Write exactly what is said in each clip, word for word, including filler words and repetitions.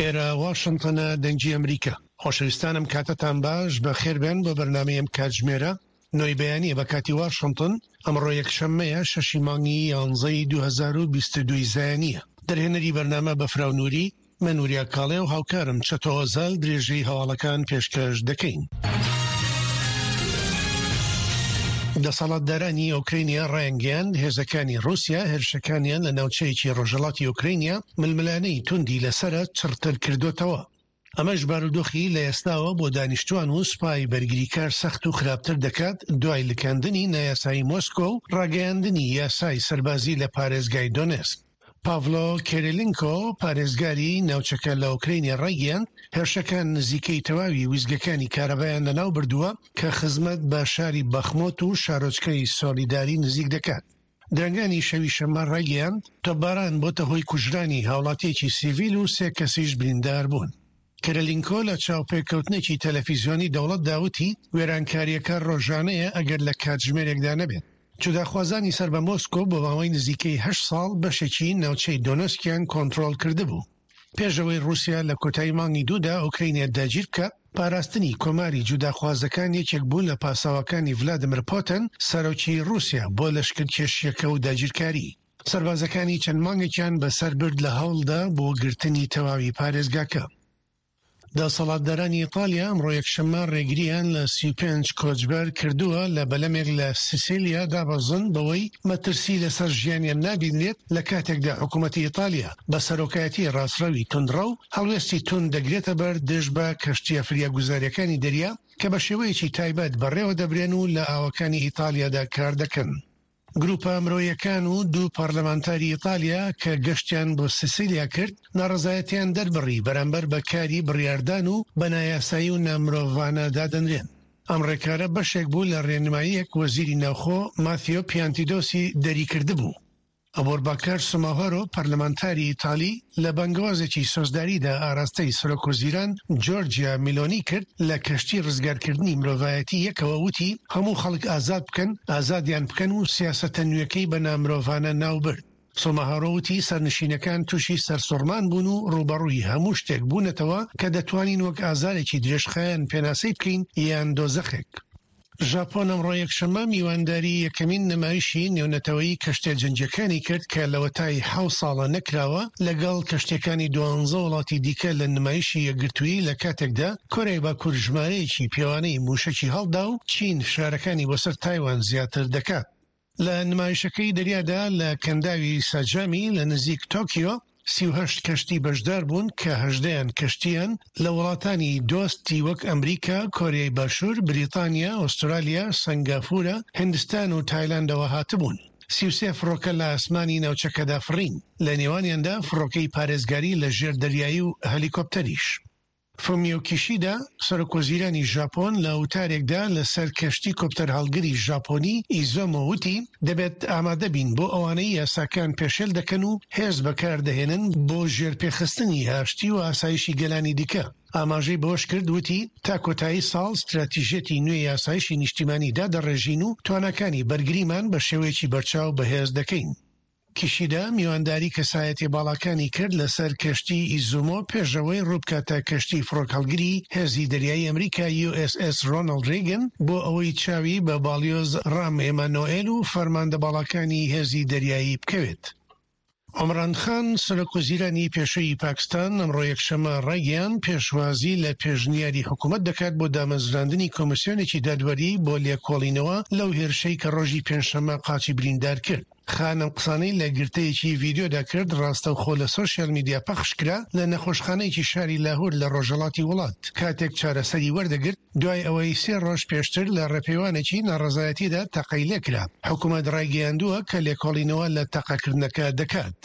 لێرە واشنگتنە دەنگی ئەمریکا. خۆشەویستانم کاتتان باش بە خێربێن بۆ بەرنامەیەم کاتژمێرە نۆی بەیانیە بە کاتی واشنگتن ئەمڕۆ یەکشەممەیە شەشی مانگی یانزەی دوو هەزار و بیست و دوو زایانیە. دەرهێنەری بەرنامە بە فراونووری من نوریا کاڵێ و هاوکارم چەتۆ ئۆزال درێژەی هەواڵەکان پێشکەش دەکەین. دەسەڵاتدارانی ئۆکراینیا ڕایانگەیاند هێزەکانی رووسیا هێرشەکانیان لە ناوچەیەکی ڕۆژهەڵاتی ئۆکراینیا ململانەی توندی لەسرە چڕتر کردوتەوە. ئەمەش بارودۆخی لە ئێستاوە بۆ دانیشتوان و سوپای بەرگریکار سەخت و خراپتر دەکات دوای لکاندنی نایاسایی مۆسکۆ و ڕاگەیاندنی یاسای سەربازی لە پارێزگای دۆنێسک. پاڤلۆ کێرێلینکۆ پارێزگاری ناوچەکە لە ئۆکراینیا ڕایگەیاند هێرشەکان نزیکەی تەواوی ویزگەکانی کارەبایان لەناو بردووە کە خزمەت بە شاری بەخمۆت و شارۆچکەی سۆلیداری نزیک دەکات. درەنگانی شەوی شەمە ڕایگەیاند تۆپباران بۆتە هۆی کوژرانی هاوڵاتیەکی سیڤیل و سێ کەسیش بریندار بوون. کێرێلینکۆ لە چاوپێکەوتنێکی تەلەڤیزیۆنی دەوڵەت داوتی وێرانکاریەکە ڕۆژانەیە ئەگەر لە کاتژمێرێکدا نەبێت. جوداخوازانی سەر بە مۆسکۆ بۆ ماوەی نزیکەی هەشت ساڵ بەشێکی ناوچەی دۆنێسکیان کۆنتڕۆڵ کردبوو. پێشەوەی رووسیا لە کۆتایی مانگی دوودا ئۆکراینیا داگیر بکە پاراستنی کۆماری جوداخوازەکان یەکێک بوو لە پاساوەکانی ڤلادیمیر پۆتین سەرۆکی رووسیا بۆ لەشکرکێشیەکە و داگیرکاری. سەربازەکانی چەند مانگێکیان بەسەر برد لە هەوڵدا بۆ گرتنی تەواوی پارێزگاکە. دەسەڵاتدارانی ئیتالیا ئەمڕۆ یەکشەممە ڕێگریان لە سی و پێنج کۆچبەر کردووە لە بەلەمێک لە سیسیلیا دابەزن بەوەی مەترسی لەسەر ژیانیان نابینێت لە کاتێکدا حکوومەتی ئیتالیا بە سەرۆکایەتی ڕاستڕەوی توندڕە و هەڵوێستی تون دەگرێتە بەر دژ بە کەشتیە فریاگوزاریەکانی دەریا کە بە شێوەیەکی تایبەت بەڕێوە دەبرێن و لە ئاوەکانی ئیتالیادا کار دەکەن. گروپە ئەمرۆیەکان و دوو پەرلەمانتاری ئیتالیا کە گەشتیان بۆ سیسیلیا کرد ناڕەزایەتیان دەربڕی بەرامبەر بەکاری بڕیاردان و بەنایاسایی و نامرۆڤانە دادەنرێن. ئەم ڕێکارە بەشێک بوو لە ڕێنماییەک وەزیری ناوخۆ ماتیۆ پیانتیدۆسی دەریکردبوو. ئەبۆرباکار سوماهۆرۆ پەرلەمانتاری ئیتالی لە بەنگوازێکی سۆزداریدا ئاراستەی سەرۆکوەزیران جۆرجیا میلۆنی کرد لە کەشتی ڕزگارکردنی مرۆڤایەتی یەکەوە وتی هەموو خەڵک ئازاد بکەن ئازادیان بکەن و سیاسەتە نوێکەی بە نامرۆڤانە ناوبرد. سوماهۆرۆ وتی سەرنشینەکان تووشی سەرسوڕمان بوون و ڕوبەڕووی هەموو شتێک بوونەتەوە کە دەتوانین وەک ئازارێکی درێژخایەن پێناسەی بکەین یان دۆزەخێک. ژاپۆن ئەمڕۆ یەکشەممە میوانداری یەکەمین نمایشی نێونەتەوەیی کەشتە جەنگیەکانی کرد کە لەوەتای حەوت ساڵە نەکراوە لەگەڵ کەشتەکانی دوانزە وڵاتی دیکە لە نمایشی یەکگرتووی لە کاتێکدا کۆرەی باکوور ژمارەیەکی پێوانەی موشەکی هەڵدا و چین فشارەکانی بۆسەر تایوان زیاتر دەکات. لە نمایشەکەی دەریادا لە کەنداوی ساجامی لە نزیک تۆکیۆ سی و هەشت کەشتی بەشدار بوون کە هەژدەیان کەشتیان لە وڵاتانی دۆستی وەک ئەمریکا، کۆریای باشوور، بریتانیا، ئوسترالیا، سنگافورە، هندستان و تایلاندەوە هاتبوون. سی و سێ فڕۆکە لە ئاسمانی ناوچەکەدا فڕین، لە نێوانیاندا فڕۆکەی پارێزگاری لە ژێر دەریایی و هەلیکۆپتەریش. فومیۆ کیشیدا سەرۆکوەزیرانی ژاپۆن لە وتارێکدا لەسەر کەشتی کۆپتەر هەڵگری ژاپۆنی ئیزۆمۆ وتی دەبێت ئامادە بین بۆ ئەوانەی یاساکان پێشێل دەکەن و هێز بەکاردەهێنن بۆ ژێرپێخستنی هاشتی و ئاسایشی گەلانی دیکە. ئاماژەی بۆش کرد وتی تا کۆتایی ساڵ استراتیژێتی نوێی یاسایشی نیشتیمانیدا دەڕێژین و توانەکانی بەرگریمان بە شێوەیەکی بەرچاو بەهێز دەکەین. کیشیدا میوانداری کەسایەتی باڵاکانی کرد لەسەر کەشتی ئیزومۆ پێشەوەی ڕووبکاتە کەشتی فڕۆکەڵگری هێزی دەریایی ئەمریکا یو ئێس ئێس ڕۆناڵد ڕێگن بۆ ئەوەی چاوی بە باڵیۆز ڕام ئێمانۆئێل و فەرماندە باڵاکانی هێزی دەریایی بکەوێت. عمران خان سەرۆکوەزیرانی پێشووی پاکستان ئەمڕۆ یەکشەممە ڕایگەیاند پێشوازی لە پێشنیاری حکوومەت دەکات بۆ دامەزراندنی کۆمسیۆنێکی دادوەری بۆ لێکۆڵینەوە لەو هێرشەی کە ڕۆژی پێنجشەممە قاچی بریندار کرد. خانم قسانەی لە گرتەیەکی ڤیدیۆدا کرد ڕاستەوخۆ لە سۆشیال میدیا پەخشکرا لە نەخۆشخانەیەکی شاری لاهور لە ڕۆژهەڵاتی وڵات کاتێک چارەسەری وەردەگرت دوای ئەوەی سێ ڕۆژ پێشتر لە ڕێپەیوانێکی ناڕەزایەتیدا تەقەی لێکرا. حکوومەت ڕایگەیاندووە کە لێکۆڵینەوە لە تەقەکردنەکە دەکات.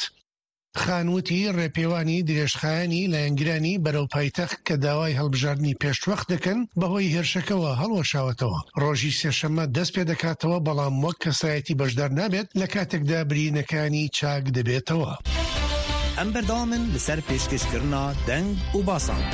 خانوتی ڕێپێوانی درێژخایانی لایەنگرانی بەرەو پایتەخت کە داوای هەڵبژاردننی پێشوەخت دەکەن بەهۆی هێرشەکەەوە هەڵوەشاوەتەوە. ڕۆژی سێشەممە دەست پێ دەکاتەوە بەڵام وەک کەسایەتی بەشدار نابێت لە کاتێکدا برینەکانی چاک دەبێتەوە. ئەم بەردەوامن لەسەر پێشکەشکردنا دەنگ و باسان.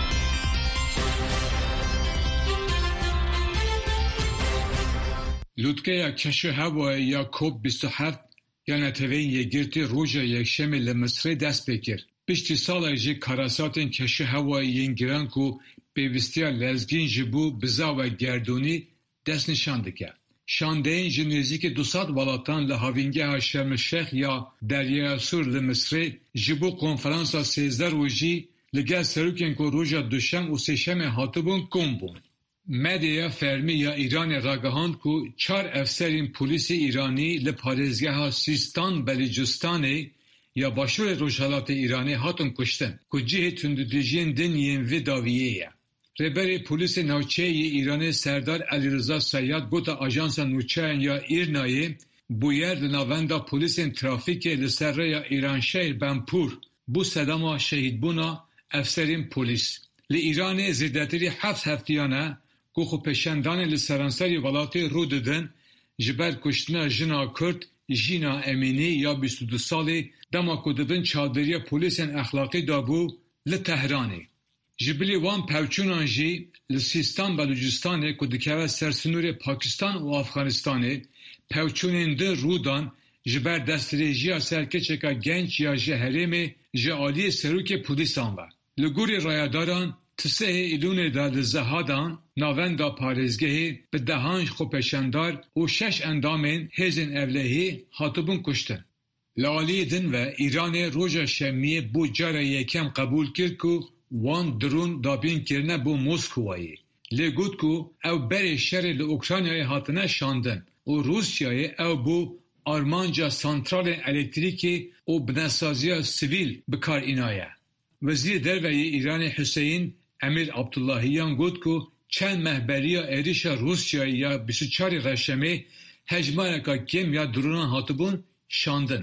لوتکەیە کەشە هەوایە یا کۆب بیست و هەفت یانەتەوەی یەکگرتی ڕۆژە یەکشەمە لە مەسرێ دەست پێ کرد. پشتی سالا جی کاراساتین کشی هوایی گران کو پیوستیا لزگین جبو بزا و گردونی دست نشان دکه. شانده این جنوزی که دوصد والاتان لحاوینگه ها شرم الشیخ یا دریای سور لمصر جبو کنفرانسا سیزده روژی لگه سروکین که روژا دوشم و سشم هاتبون کم بون. مدیا فرمی یا ایران راگهاند که چار افسرین پولیس ایرانی لپارزگه ها سیستان بلوچستانی یا باشور روشالات ایرانی هاتون کشتن که جه تنددیجین دنیین و داویه. رهبر پلیس ناوچه ایران سردار علیرضا سیاد گوتا آژانس نوچه‌ین یا ایرنایی بویر لناوندا پلیس ترافیک لسر یا ایران شهر بنپور بو صدام شهید بونا افسرین پلیس. لی ایران زیدتری هفت هفتیانه که خو پشندان لسرانسری ولاتی رو ددن جبر کشتنا جنا کرد جینا امینی یا بیست و دو سالی دما کدبن چادری پلیس اخلاقی دابو لتهرانی. جبلی وان پوچونان جی لسیستان بلوچستان که دکوه سرسنور پاکستان و افغانستان پوچونین ده رودان جبر دستریجی سرکچه که گنج یا جهرم جعالی سروک پولیسان و لگوری رایداران تسه ایلون دا لزهادان ناوندا پارزگهی به دهانج خوپشندار و شش اندامین هزین اولهی هاتبون کشتن. لالی دن و ایران روژا شمیه بو جاره یکم قبول کرد که وان درون دابین کرنه بو موسکوایی. لگود که او بری شر لوکرانیای هاتنه شاندن و روسیای او بو آرمانجا سانترال الکتریکی و بناسازی سیویل بکار اینایه. وزیر دروی ایران حسین امیر عبداللهیان گفت که چند مهبری ایریش روسیایی یا بیست و چهار رشمه هجمارکا کم یا درونان هاتبون شاندن.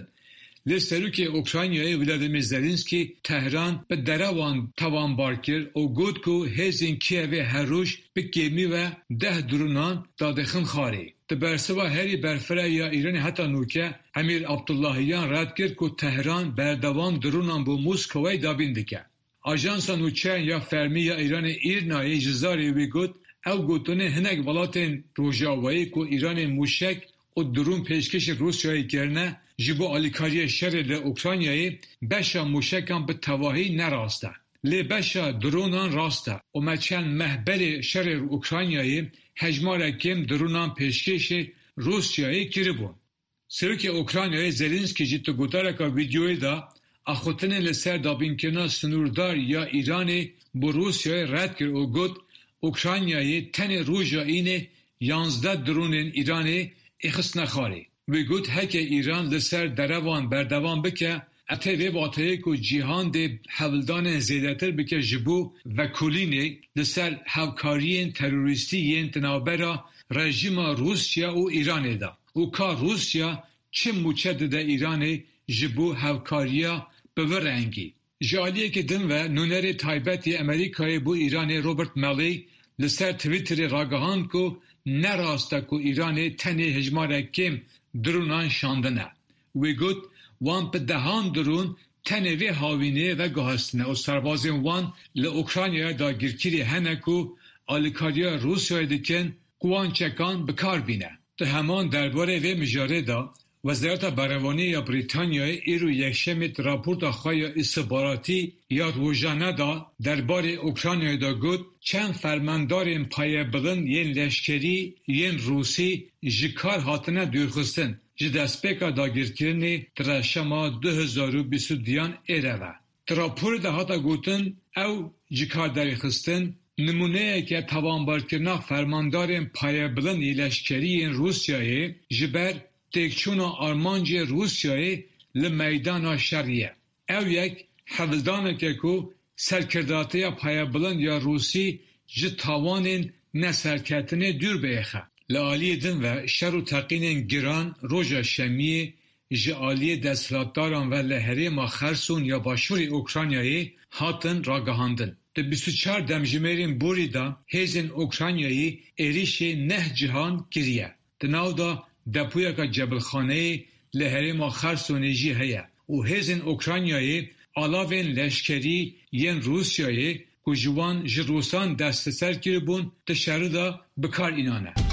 لسروک اوکراینیای ولادیمیر زلنسکی تهران به دروان توان بارکر و گفت که هزین کیوی هر روز به گمی و ده درونان دادخن خاری. تبرسوا هری برفره یا ایرانی حتی نوکه امیر عبداللهیان رد کرد که تهران بردوام درونان بو موسکوی دابین دکه. آژانس نوچه یا فرمی یا ایران ایرنایی جزاری وی گفت او گوتونه هنگ ولاتین روژاوایی که ایران موشک و درون پیشکش روسیایی کرنه جبو آلیکاری شر ل اوکراینیایی بشا موشکان به تواهی نراسته. لی بشا درونان راسته و مچن محبر شر اوکراینیایی هجمار کم درونان پیشکش روسیایی کربون. سروک اوکراینیایی زلنسکی جیتو گوتارکا ویدیوی دا اخوتن لسر دابینکنا سنوردار یا ایرانی بو روسیای رد کر و گوت اوکراینیایی تن روژا اینه یانزده درونین ایرانی اخص نخاری. وی گوت هک ایران لسر دروان بردوان بکه اته وی واطعه که جیهان ده حولدان زیدتر بکه جبو و کلینه لسر هوکارین تروریستی ین تنابرا رژیم روسیا و ایران ده. و که روسیا چه موچد ده ایرانه جبو هوکاریا بورنگی. جالیه که دن و نونر تایبتی امریکای بو ایران روبرت ملی لسر تویتر راگهان که نراسته که ایران تنه هجماره کم درونان شاندنه. وی گوت وان په دهان درون تنه وی هاوینه و گهستنه و سربازین وان لأوکرانیا دا گرکیری هنه که آلیکاریا روسیای دکن قوان چکان بکار بینه. ده همان درباره وی مجاره دا وزارت بروانی یا بریتانیای ایرو یکشمت راپورت خواهی استخباراتی یا روزانه دا درباره اوکراینای دا گفت چند فرماندارین پایه بلند ین لشکری ین روسی جکار هاتنه دورخستن جی دستپیکا داگیرکرنی ترشما دو هزار و بیست و دیان ایره و. تراپور دا هاتا گوتن او جکار داری خستن نمونه که توانبار کرنا فرماندارین پایه بلند لشکری ین روسیای جبر تکچونا آرمانجی روسیای لمیدان شریعه. او یک حولدانه که که سرکرداتی پایه بلند یا روسی جه تاوانین نسرکتنه دور بیخه. لعالی دن و شر و تقین گران روژا شمیه جه آلی دستلاتداران و لحریم خرسون یا باشوری اوکراینیایی هاتن راگهاندن. ده بیست و چهار دمجمرین بوری دا هزین اوکراینیایی ایریش نه جهان گریه. ده ناو دا دپویا که جبل خانه لحریم خرسونی جی هیا و هزین اوکراینیایی علاوین لشکری ین روسیایی که جوان جروسان دست سر کربون ده شهر دا بکار اینانه.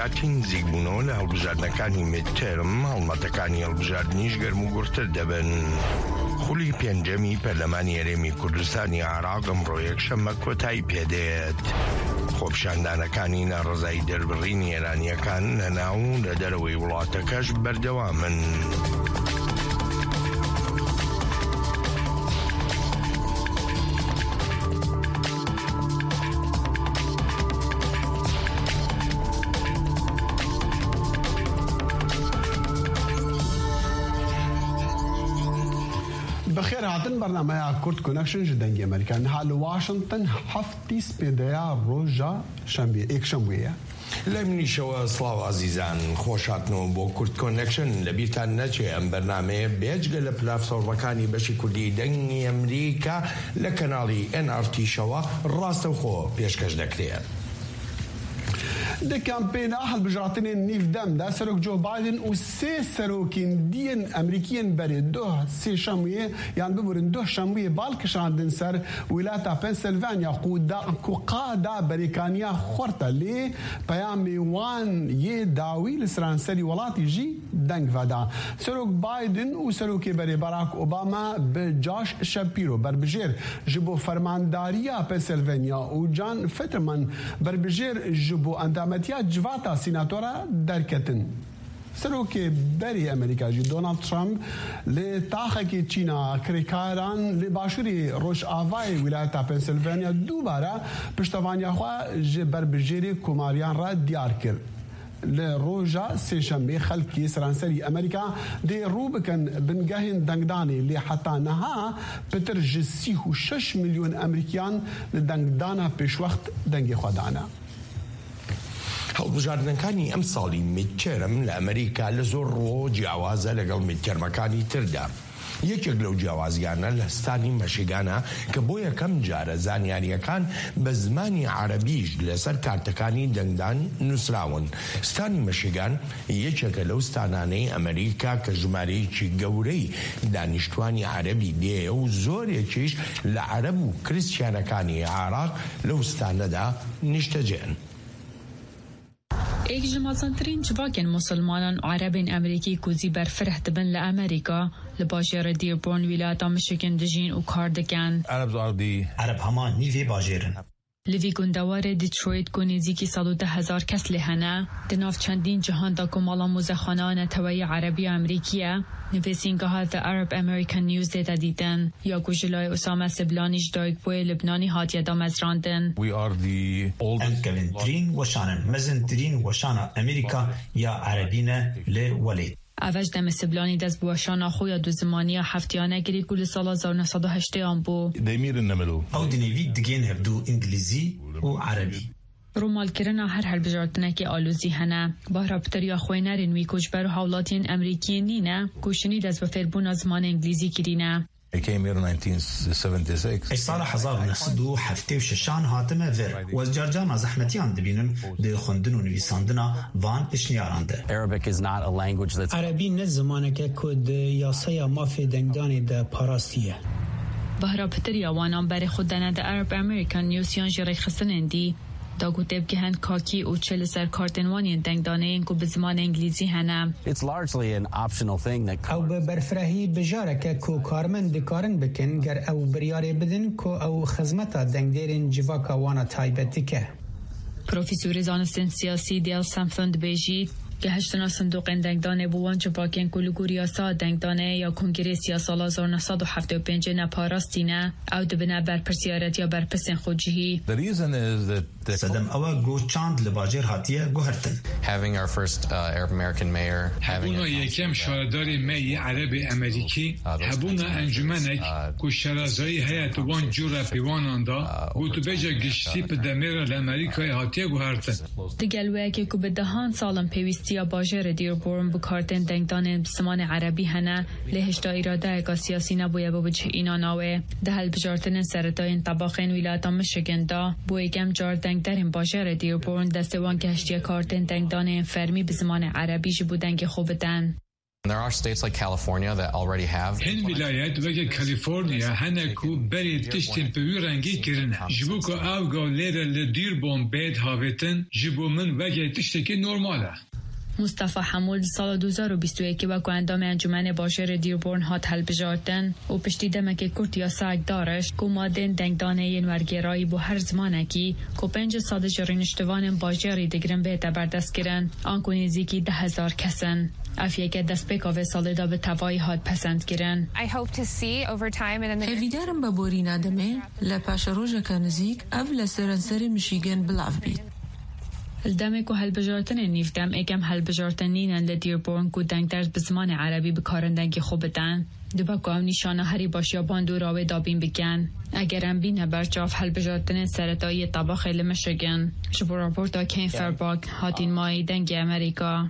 کاتی نزیکبوونەوە لە هەڵبژاردنەکانی میدتێرم هەڵمەتەکانی هەڵبژاردنیش گەرم و گورتر دەبن. خولی پێنجەمی پەرلەمانی هەرێمی کوردستانی عێراق ئەمڕۆ یەکشەممە کۆتایی پێدێت. خۆپیشاندانەکانی ناڕەزایی دەربڕینی ئێرانیەکان لە ناو و لە دەرەوەی وڵاتەکەش بەردەوامن. بخیر هاتن برنامه کورد کنکشن جدنگی امریکا حال واشنطن هفتی سپیدیا روزا شنبه یک شنبه لە منیشەوە سڵاو عزیزان خۆشاتنەوە بۆ کورد کۆنەکشن لەبیرتان نەچێ ئەم بەرنامەیە بێجگە لە پلاتفۆرمەکانی بەشی کوردی دەنگی ئەمریکا لە کەناڵی ئێن ئار تی شەوە ڕاستەوخۆ پێشکەش دەکرێت. د کمپین هەڵبژاردنên nîvdem de serok Joe Biden û sê serokên diyên Amerîkiyên berê duh sê şemûyê yan bibirin duh şemûyê balkişandin ser wîlayeta Pennsylvania ku qada berêkaniya xwarta lê peyamê wan yê dawî li seranserî welatî jî deng veda. Serok Biden û serokê berê Barack Obama bi Josh Shapiro berbijêr ji bo fermandariya Pennsylvania û John Fetterman berbijêr ji bo متیا جواتا سیناتورا درکتن. سروکی بری امریکا جی دونالد ترامپ لی تاخکی چینا کریکاران لی باشوری روش آوای ولایت پنسیلوانیا دوباره پشتوانیا خواه جی بربجیری کماریان را دیار کرد. لروجا سيشنبه خلقي سرانسري امريكا دي روبكن بنجاهن دنگداني اللي حتى نها بترج سيه وشش مليون امريكان لدنگدانا پیش وقت دنگي خدانا. هەڵبژاردنەکانی ئەم ساڵی میدتێرم لە ئەمریکا لە زۆر ڕۆ جیاوازە لەگەڵ میدتێرمەکانی تردا. یەکێک لەو جیاوازیانە لە ستانی مەشیگانە کە بۆ یەکەم جارە زانیاریەکان بە زمانی عەرەبیش لەسەر کارتەکانی دەنگدان نووسراون. ستانی مەشیگان یەکێکە لەو ستانانەی ئەمریکا کە ژمارەیەکی گەورەی دانیشتوانی عەرەبی دێ و زۆرێکیش لە عەرەب و کریستیانەکانی عێراق لەو ستانەدا نیشتەجێن. ایک جمازنترین جواکن مسلمانان و عربین امریکی کوزی برفرح دبن لأمریکا لباجر دیربورن ولایت میشیگن دجین و کار دکن. عرب زاردی عرب همان نیوی باجرن. لوی گندوار دیترویت کو نزدیکی صد و ده هزار کس لهنه دناف چندین جهان دا کمالا موزخانه نتوی عربی امریکیه نویسینگاه The Arab American News دیتا دیدن یا گوجلای اسامه سبلانیش دایگ بوی لبنانی هاتیه دا مزراندن. We are the oldest انکوینترین وشانن مزنترین وشانا امریکا یا عربینه لولید. اوج دم سبلانی دست بوشان خویا دو زمانی هفتیانه گری کل سال هزار و نهصد و هشت آن بو. او دنیوی دگین هفدو انگلیزی و عربی. رومال کرنا هر هر بجارتنه که آلوزی هنه با رابطر یا خوینرین وی کجبر و حولاتین امریکی نینه کوشنی دست بفربون از زمان انگلیزی کرینه. I came here in nineteen seventy-six. سال هزار و نهصد و هفتاد و شش هاتمه ور و از جرجان از احمدیان دبینن دی خوندن و نویساندنا وان پشنیارانده. Arabic is not a language that's عربی نه زمانه که کد یاسای مافی دنگدانی ده پاراستیه. بهرا پتریا وانان بر خودنه ده Arab American News یان جری خسنندی داگو تبگه هند کاکی و چل سر کارتنوانی دنگدانه اینکو به زمان انگلیزی هنم. It's largely an optional thing that او به برفرهی بجاره که کو کارمن دکارن بکن گر او بریاره بدن کو او خزمتا دنگدیرین جواکا وانا تایبتی که. پروفیسور زانستن سیاسی دیل سمفند بیجید که هشتنا صندوق دنگدانه بوان جواکن کلگو ریاسا دنگدانه یا کنگره سال هزار و نهصد و هفتاد و پنج نپاراستینه او دبنه بر پرسیارت یا بر پسن خودجهی. The reason is that صدم او گو چاند لباجر هاتیه گوهرتن. Having our first uh, Arab American mayor هبونا یکم شاردار می عرب امریکی هبونا انجمنک که شرازایی هیت وان جورا پیواناندا گوتو بجا گشتی پدمیر لامریکای هاتیه گوهرتن. دگلوه که که به دهان سالم پیوستی یا باجر دیربورن بکارتن دنگدان بسمان عربی هنه لهشتا ایراده اگا سیاسی نبویه بوجه اینا ناوه ده هل بجارتن سرطاین طباقین ویلایتا مشگن دا بویگم جار دنگدارن باجر دیربورن دستوان که هشتی کارتن دنگدان فرمی بزمان عربی جبو دنگ خوبتن. There are states like California that already have. هن ولايات وگه کالیفرنیا هنکو بری تشتین پیو رنگی کرن. جبو که آوگا لیره لدیر بون بید هاویتن جبو من وگه تشتکی نرماله. مصطفی حمود سال دو هزار و بیست و یک وکو اندام انجمن باشر دیربورن هات هلبجارتن و پشتی دمک کورتیا ساک دارش که مادن دنگدانه این ورگرایی بو هر زمانکی که پنج ساده جرینشتوان باشری دگرن به تبردست کرن آنکو نزیکی ده هزار کسن. افیه که دست پیکاوه ساله دا به توایی هات پسند کرن. هیویدارم با بوری نادمه لپاش روژه که نزیک او لسرنسر میشیگن بلاف بید. الدم کو هلبجارتن نیفتم اکم هلبجارتنینن لدیربورن کو دنگ درز به زمان عربی بکارندنگی خوبتن دبا کو هم نشانه هری باشیا باندو راوی دابین بکن اگرم بینه برچاف هلبجارتن سرطایی طبا خیلی مشگن شبو راپورتا کین فرباک هاتین مای دنگ امریکا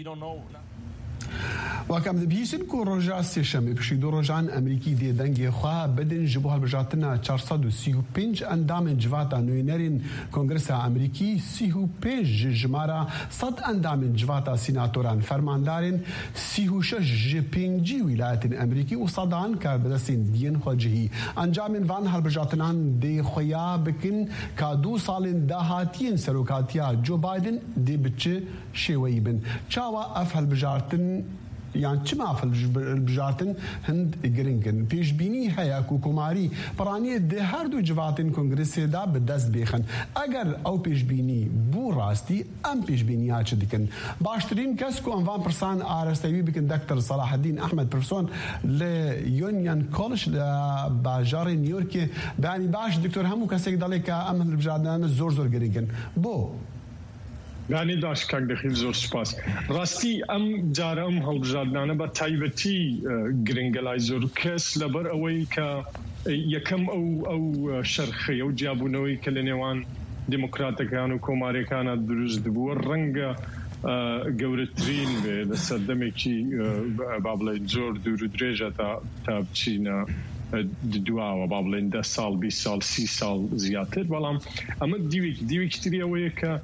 وكم دبيسن كو رجع سيشم بشيدو رجعان امريكي دي دنگي خوا بدن جبوها بجاتنا چهارصد و سی و پنج اندام جواتا نوينرين كونغرسا امريكي سی و پنج جمارا صد اندام جواتا سيناتوران فرماندارين سی و شش جپنجي ولايات امريكي وصدان كابدسين دين خجهي انجام فان هالبجاتنان دي خويا بكن كادو سالين دهاتين سروكاتيا جو بايدن دي بتش شويبن چاوا اف هالبجاتن يعني چما في البجارتن هند جرينجن بيش بيني هيا كوكوماري برانية ده هردو جواتن كونغرس دا بدست بيخن اگر او بيش بيني بو راستي ام بيش بيني هاتش ديكن باشترين كسكو انفان برسان ارستوي بكن دكتور صلاح الدين احمد برسون ليونيون كولج باجار نيويورك باني باش دكتور همو كسيك دالك ام البجارتن زور زور جرينجن بو يعني داش كاك دخيل زور سپاس راستي ام جار ام هلبجاردانه با تايبتي گرنگلاي زور كس لبر اوي كا يكم او او شرخي او جابونوي كلنيوان ديمقراطيكان و كوماريكان دروز دبو رنگا گورترين بسدمكي بابلين زور دور درجه تا تابچينا دوا و بابلين ده سال بیست سال سی سال زیاتر بلام اما دیویک دیویک تری اوي كا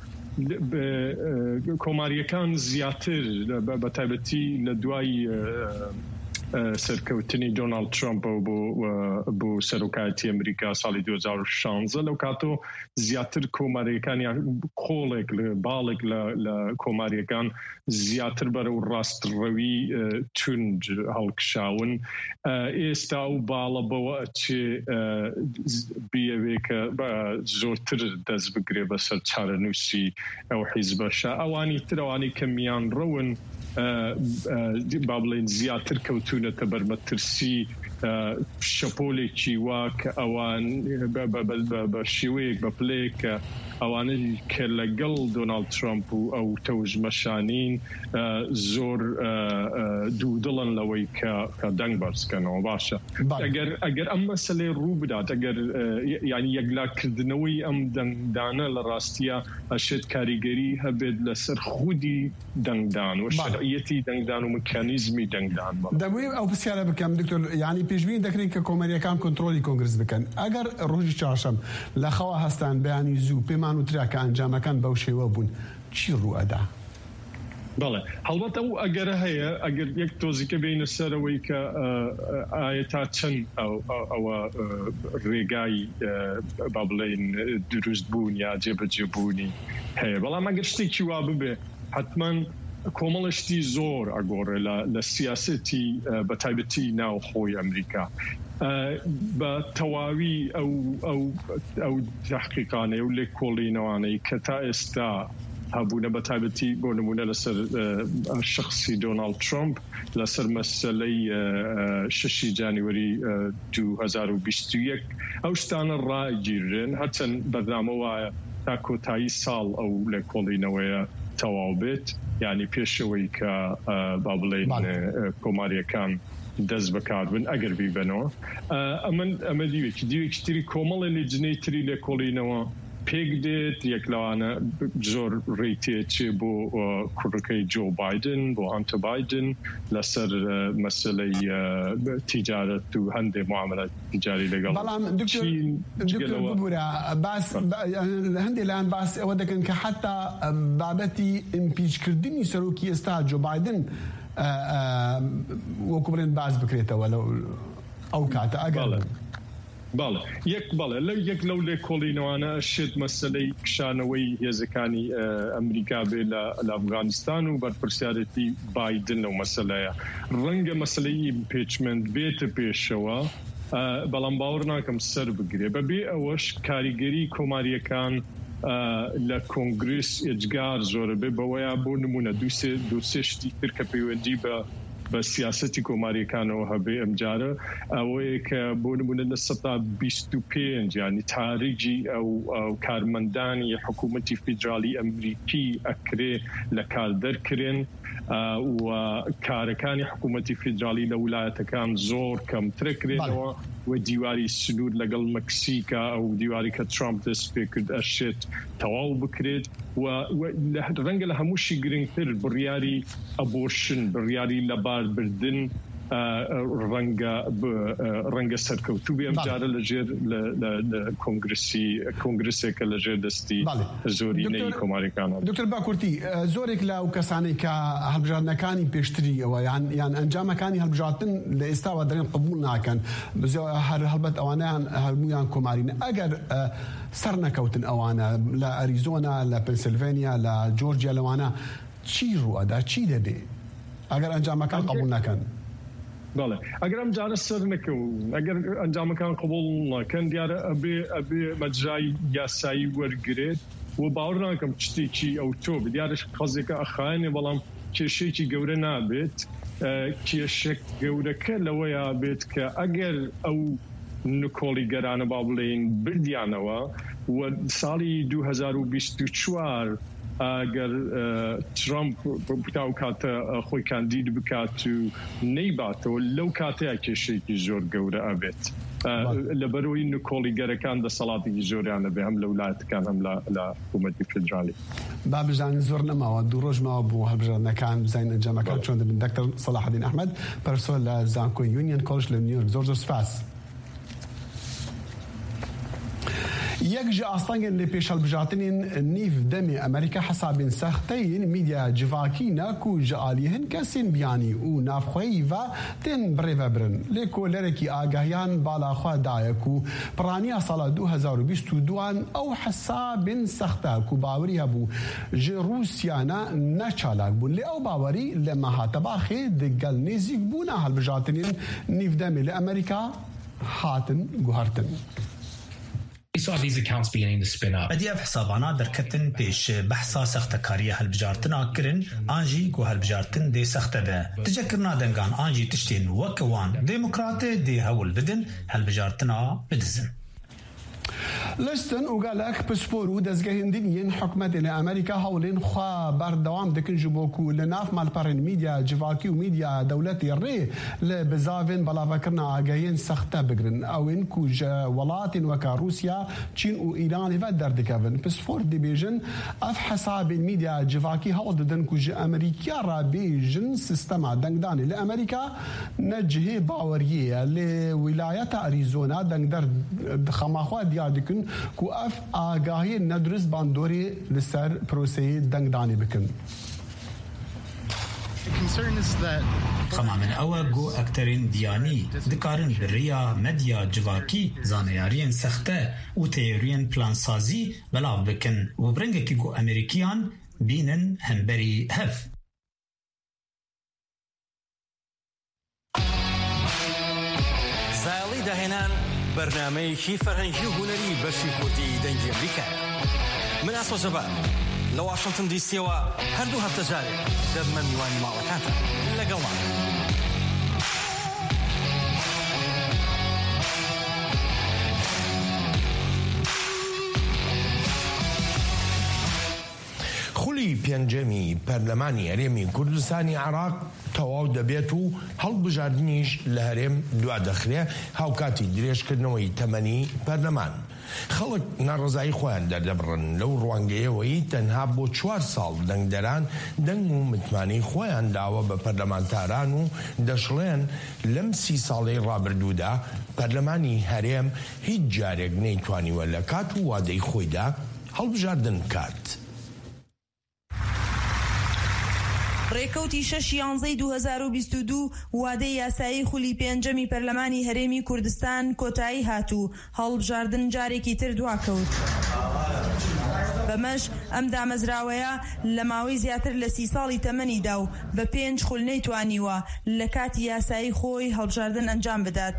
کۆماریەکان زیاتر بە تایبەتی لە دوای سەرکەوتنی دۆناڵد ترامپ بۆ سەرۆکایەتی ئەمریکا ساڵی دو هزار و شانزە لەو کاتۆ زیاتر کۆماریەکان کۆڵێک باڵێک لە کۆماریەکان زیاتر بەرەو ڕاستڕەوی توند هەڵکشاون ئێستا ئەو باڵە بەوە ئەچێ بیەوێ کە زۆرتر دەست بگرێ بەسەر چارەنووسی ئەو حیزبەشە ئەوانی تر ئەوانی کە میان ڕەون با بڵێن زیاتر کەوتونەتە بەرمەترسی شەپۆلێکی وا کە ئەوان بە شێوەیەک بە پلەیەک کە ئەوانەی کە لەگەڵ دۆناڵد ترامپ و ئەو تەوژمەشانین زۆر دوودڵن لەوەی کە دەنگ بەرزکەنەوە باشە ئەگەر ئەم مەسەلەی ڕوو بدات ئەگەر یعنی یەکلاکردنەوەی ئەم دەنگدانە لە ڕاستیە ئەشێت کاریگەری هەبێت لەسەر خودی دەنگدان و شەرعیەتی دەنگدان و مکانیزمی دەنگدان دەبووی ئەو پرسیارە بکەم دکتۆر یعنی پێشبین دەکرێت کە کۆمەریەکان کۆنتڕۆلی کۆنگرس بکەن ئەگەر ڕۆژی چوارشەم لە خەوا هەستان بەیانی زوو پێمان وترا کە ئەنجامەکان بەو شێوە بوون چی ڕوو ئەدا؟ بەڵێ هەڵبەتە ئەو ئەگەرە هەیە ئەگەر یەک تۆزیکە بینە سەرەوەی کە ئایا تا چەند ئەوە ڕێگای با بڵێن دروست بوون یا جێبەجێبوونی هەیە بەڵام ئەگەر شتێکی وا ببێ حتمما کۆمەڵشتی زۆر ئەگۆڕێ لە سیاسەتی بە تایبەتی ناوخۆی ئەمریکا بە تەواوی ئەو تحقیقانەی و لێکۆڵینەوانەی کە تا ئێستا هەبوونە بە تایبەتی بۆ نمونە لەسەر شخصی دۆناڵد ترامپ لەسەر مەسەلەی شەشی جانیوەری دو هزار و بیست و یەک ئەو شتانە ڕاگیرن هەرچەند بەردامە وایە تا کۆتایی ساڵ ئەو لێکۆڵینەوەیە تەواو بێت یعنی پێشەوەی کە با بڵێن کۆماریەکان دەست بەکار بن ئەگەر بیبنەوە ئەمە دیوێکی دیوێکی تری کۆمەڵی لێجنەی تری لێکۆڵینەوە پێک دێت یەک لەوانە زۆر ڕێیتێچێ بۆ کوڕەکەی جۆ بایدن بۆ هانتە بایدن لەسەر مەسەلەی تیجارەت و هەندێک معاملات تیجاری لەگەڵ بەڵام دکتۆر ببوورە هەندێک لایەن باس ئەوە دەکەن کە حتا بابەتی ئیمپیچکردنی سەرۆکی ئێستا جۆ بایدن وەکو بڵێن باز بکرێتەوە لەو ئەو کاتە ئەگەر باڵە یەک باڵە لەو یەک لەو لێ کۆڵینەوانە شێت مەسلەی کشانەوەی هێزەکانی ئەمریکا بێ لە ئەفغانستان و بەرپرسیارەتی بایدن لەو مەسلەیە ڕەنگە مەسلەی پیچمنت بێتە پێشەوە بەڵام باوەڕ ناکەم سەر بگرێ بەبێ ئەوەش کاریگەری کۆماریەکان لە کۆنگرس ئێجگار زۆرە بێ بەوەیە بۆ نمونە دووسێ شتی تر کە پەیوەندی بە بە سیاسەتی کۆماریەکانەوە هەبێ ئەمجارە ئەوەیە کە بۆ نمونە لە سەدا بیست و پێنج ینی تاریجی ئەو کارمەندانی حکوومەتی فیدرالی ئەمریکی ئەکرێ لە کار دەرکرێن و کارەکانی حکوومەتی فیدرالی لە ویلایەتەکان زۆر کەمترەکرێنەوە و دیواری سنوور لەگەڵ مەکسیکا ئەو دیواری کە ترامپ دەست پێ کرد ئەشێت تەواو بکرێت و ڕەنگە لە هەمووشی گرنگتر بڕیاری ئەبۆرشن بڕیاری لەباربردن ڕەنگە سەرکەوتوو بێ ئەمجارە لەژێر کۆنگرسی کۆنگرسێکە لەژێر دەستی زۆرینەی کۆماریەکانە. دکتۆر باکورتی زۆرێک لەو کەسانەی کە هەڵبژاردنەکانی پێشتریەوە یان یان ئەنجامەکانی هەڵبژاردن لە ئێستاوە دەرێن قبول ناکەن هەر هەڵبەت ئەوانیان هەموویان کۆمارینە ئەگەر سەر نەکەوتن ئەوانە لە ئەریزۆنا لە پنسیلڤانیا لە جۆرجیا لەوانە چی ڕوئەدا چی دەبێ ئەگەر ئەنجامەکان قبول ناکەن؟ بەڵێ ئەگەر ئەم جارە سەر نەکەون ئەگەر ئەنجامەکان قبول ناکەن دیارە ئەبێ ئەبێ مەجرای یاسایی وەرگرێت و باوەڕ ناکەم شتێکی ئەو تۆ دیارش قەزێکە ئەخایەنێ بەڵام کێشەیەکی گەورە نابێت کێشێک گەورەکە لەوەیە بێت کە ئەگەر ئەو نکۆڵی گەرانە با بڵێن بردیانەوە و ساڵی دوو هەزار و بیست و چوار ئەگەر ترامپ تا و کاتە خۆی کاندید بکات و نەیباتەوە لەو کاتەیە کێشەیەکی زۆر گەورە ئەبێت لەبەرەوەی نکۆڵی گەرەکان دەسەڵاتێکی زۆریانە بێ هەم لە ویلایەتەکان هەم لە حکوومەتی فیدرالی. با بزانین زۆر نەماوە دوو ڕۆژ ماوە بۆ هەڵبژاردنەکان بزانین ئەنجامەکان چۆن دەبن. دکتۆر سەلاحەدین ئەحمەد پەرسۆر لە زانکۆی یونیۆن کۆڵژ لە نیویۆرک زۆر زۆر سپاس. یەک ji astangên lê pêşhelbijartinên nîv demê Amerîka hesabên sexteyên mîdya civakî ne ku ji aliyê hin kesên biyanî û navxweyî ve tên birêvebirin. Lê kolerekî agahiyan bala xwe daye ku piraniya sala du hezar û bîst û duan ew hesabên sexte ku bawerî hebû ji Rûsya ne neçalak bûn. Lê ew bawerî li mehatebaxê di gel nêzîkbûna helbijartinên nîv demê li Amerîka hatin guhertin. ئەدیاب حسابانە دەرکەتن پێش بەحسا سەختەکاریە هەلبژاردنە کرن ئانجی گو هەلبژاردن دێ سەختە بێ تجەکردنا دەنگان ئانجی تشتێن وەکەوان دێموکراتێ دێ هەول بدن هەلبژاردنە بدزن. لستن و گالک پسپور و دەستگەهێندنیên حکومەتê li Amerîka hewlên xwe berdewam dikin ji bo ku li nav malperên mîdya civakî û mîdya dewletê rê li bizavên belavekirina agahiyên sexte bigirin. Ew ên ku ji welatên weka Rûsya, Çîn û Îranê ve derdikevin. Pisfor dibêjin ev hesabên mîdya civakî hewl didin ku ji Amerîkya re bêjin sistema dengdanê li Amerîka ne cihê baweriyê ye. Lê wilayeta Arizona dengder xemaxwe diyar dikin ku ev agahiyê nedurist bandorê li ser proseyê dengdanê bikin. خەما من ئەوە گۆ ئەکتەرین دیانی دikarin bi rêya medya civakî zaneyariyên sexte û teoriyên plansazî belav bikin û birengekî got Amerîkiyan bînin hemberî hev. زایڵی داهێنان بەرنامەیەکی فەرهەنگی و هونەری بەشی کوردی دەنگی ئەمریکا. من ئاسۆ جەبار لە واشنگتن دیسیەوە هەردوو هەفتە جارێک دەبمە میوانی ماڵەکانتە لەگەڵمان. خولی پێنجەمی پەرلەمانی هەرێمی کوردستانی عێراق تەواو دەبێت و هەڵبژاردنیش لە هەرێم دوا دەخرێ هاوکاتی درێژکردنەوەی تەمەنی پەرلەمان. خەڵک ناڕزایی خۆیان دەردەبڕن لەو ڕوانگەیەوەی تەنها بۆ چوار ساڵ دەنگدەران دەنگ و متمانی خۆیان داوە بە پەرلەمانتاران و دەشڵێن لەم سی ساڵەی ڕابردوودا پەرلەمانی هەرێم هیچ جارێک نەیتوانیوە لە کات و وادەی خۆیدا هەڵبژاردن بکات. ڕێکەوتی شەش یانزەی دوو هەزار و بیست و دوو وادەی یاسایی خولی پێنجەمی پەرلەمانی هەرێمی کوردستان کۆتایی هاتوو، هەڵبژاردن جارێکی تر دواکەوت. بەمەش ئەم دامەزراوەیە لە ماوەی زیاتر لە سی ساڵی تەمەنیدا و بە پێنج خول نەیتوانیوە لە کاتی یاسایی خۆی هەڵبژاردن ئەنجام بدات.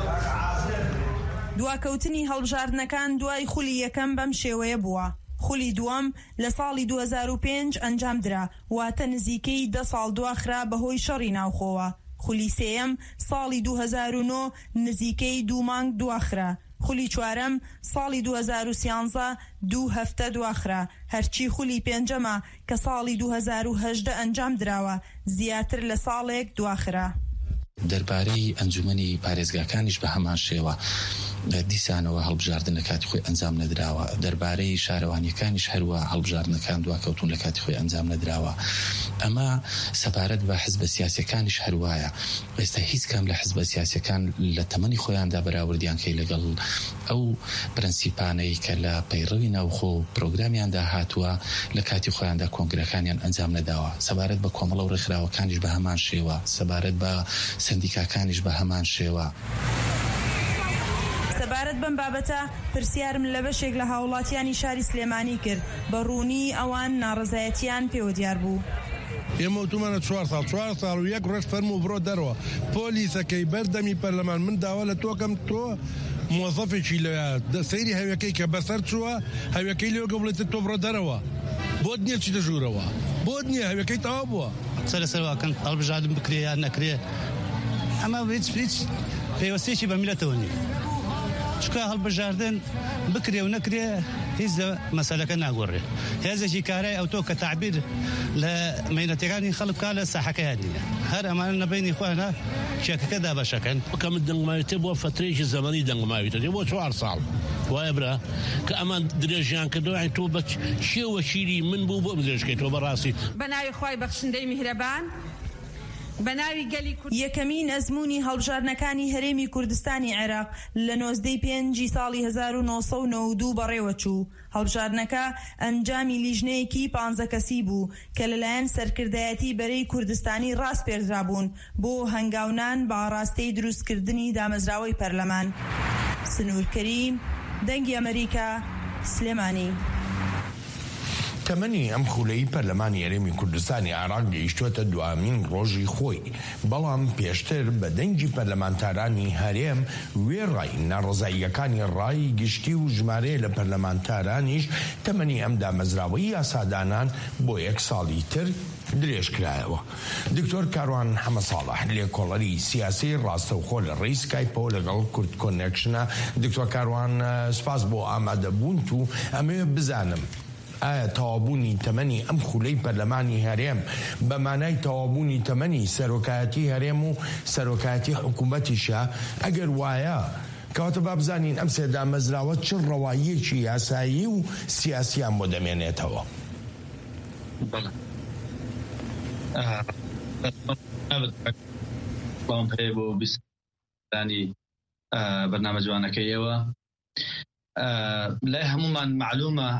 دواکەوتنی هەڵبژاردنەکان دوای خولی یەکەم بەم شێوەیە بووە. خولی دووەم لە ساڵی دوو هەزار و پێنج ئەنجام درا، واتە نزیکەی دە ساڵ دواخرا بەهۆی شەڕی ناوخۆوە. خولی سێیەم ساڵی دوو هەزار و نۆ نزیکەی دوو مانگ دواخرا. خولی چوارەم ساڵی دوو هەزار و سیانزە دوو هەفتە دواخرا. هەرچی خولی پێنجەمە کە ساڵی دوو هەزار و هەژدە ئەنجام دراوە زیاتر لە ساڵێک دواخرا. دەربارەی ئەنجومەنی پارێزگاکانیش بە هەمان شێوە دیسانەوە هەڵبژاردن لە کاتی خۆی ئەنجام نەدراوە. دەربارەی شارەوانیەکانیش هەروە هەڵبژاردنەکان دواکەوتون لە کاتی خۆی ئەنجام نەدراوە. ئەمە سەبارەت بە حزبە سیاسیەکانیش هەروایە. ئێستا هیچ کام لە حزبە سیاسیەکان لە تەمەنی خۆیاندا بەراوردیان کەی لەگەڵ ئەو پرەنسیپانەی کە لە پەیڕەوی ناوخۆ پرۆگرامیاندا هاتووە لە کاتی خۆیاندا کۆنگرەکانیان ئەنجام نەداوە. سەبارەت بە کۆمەڵە و ڕێکخراوەکانیش بە هەمان شێوە، سەبارەت بە سندیکاکانیش بە هەمان شێوە. سەبارەت بەم بابەتە پرسیارم لە بەشێک لە هاوڵاتیانی شاری سلێمانی کرد، بە ڕوونی ئەوان ناڕەزایەتیان پێوە دیار بوو. ئێمە وتومانە چوار ساڵ چوار ساڵ و یەک ڕۆژ فەرموو بڕۆ دەرەوە پۆلیسەکەی بەردەمی پەرلەمان من داوا لە تۆکەم تۆ مۆزەفێکی لە سەیری هەویەکەی کە بەسەر چووە هەویەکەی لێوە گەڵێتە تۆ بڕۆ دەرەوە بۆت نییە چی دەژوورەوە بۆت نییە هەویەکەی تەوا بووە سەرسەرواکەن هەڵبژاردن بکرێ یان نەکرێ ئەمە هیچ هیچ پێوەستێکی بە میلەتەوە نیە. چکە هەڵبژاردن بکرێ و نەکرێ هیچ مەسەلەکە ناگۆڕێ. هێزێکی کارای ئەو تۆ کە تعبیر لە مەینەتەکانی خەڵک کا لە ساحەکەیان نیە. هەر ئەمانە نەبینی خۆیانە کێکەکەدا بەشەکەن بکەم دەنگماوێتە بۆ فترێکی زەمەنی دەنگماوێتە بۆ چوار ساڵ وایە برا کە ئەمان درێژیان کردەوە تۆ بە شێوە شیری من بوو بۆ بدرێژکەیتەوە بەڕاستی. بەناوی خوای بەخشندەی میهرەبان یەکەمین ئەزموونی هەڵبژاردنەکانی هەرێمی کوردستانی عێراق لە نۆزدەی پێنجی ساڵی هەزار و نۆ سەد و نۆ و دوو بەڕێوە چوو. هەڵبژاردنەکە ئەنجامی لیژنەیەکی پانزە کەسی بوو کە لەلایەن سەرکردایەتی بەرەی کوردستانی ڕاست پێدرابوون بۆ هەنگاونان بە ئاڕاستەی دروستکردنی دامەزراوەی پەرلەمان. سنوور کەریم، دەنگی ئەمریکا، سلێمانی. تەمەنی ئەم خولەی پەرلەمانی هەرێمی کوردستانی عێراق گەیشتووەتە دوامین ڕۆژی خۆی، بەڵام پێشتر بە دەنگی پەرلەمانتارانی هەرێم وێڕای ناڕەزاییەکانی ڕای گشتی و ژمارەیە لە پەرلەمانتارانیش تەمەنی ئەم دامەزراوەی یاسادانان بۆ یەک ساڵی تر درێژ کرایەوە. دکتۆر کاروان حەمەساڵح لێکۆڵەری سیاسی ڕاستەوخۆ لە ڕێی سکایپەوە لەگەڵ کورد کۆنێکشنە. دکتۆر کاروان سپاس بۆ ئامادەبوون و ئەمەوێ بزانم ئایا تەوابوونی تەمەنی ئەم خولەی پەرلەمانی هەرێم بە مانای تەوابوونی تەمەنی سەرۆکایەتی هەرێم و سەرۆکایەتی حکوومەتیشە؟ ئەگەر وایە کەواتە با بزانین ئەم سێ دامەزراوە چ ڕەواییەکی یاسایی و سیاسیان بۆ دەمێنێتەوە. بەڵام پێ بۆ بیستانی بەرنامە جوانەکەیەوە لای هەمومان معلومە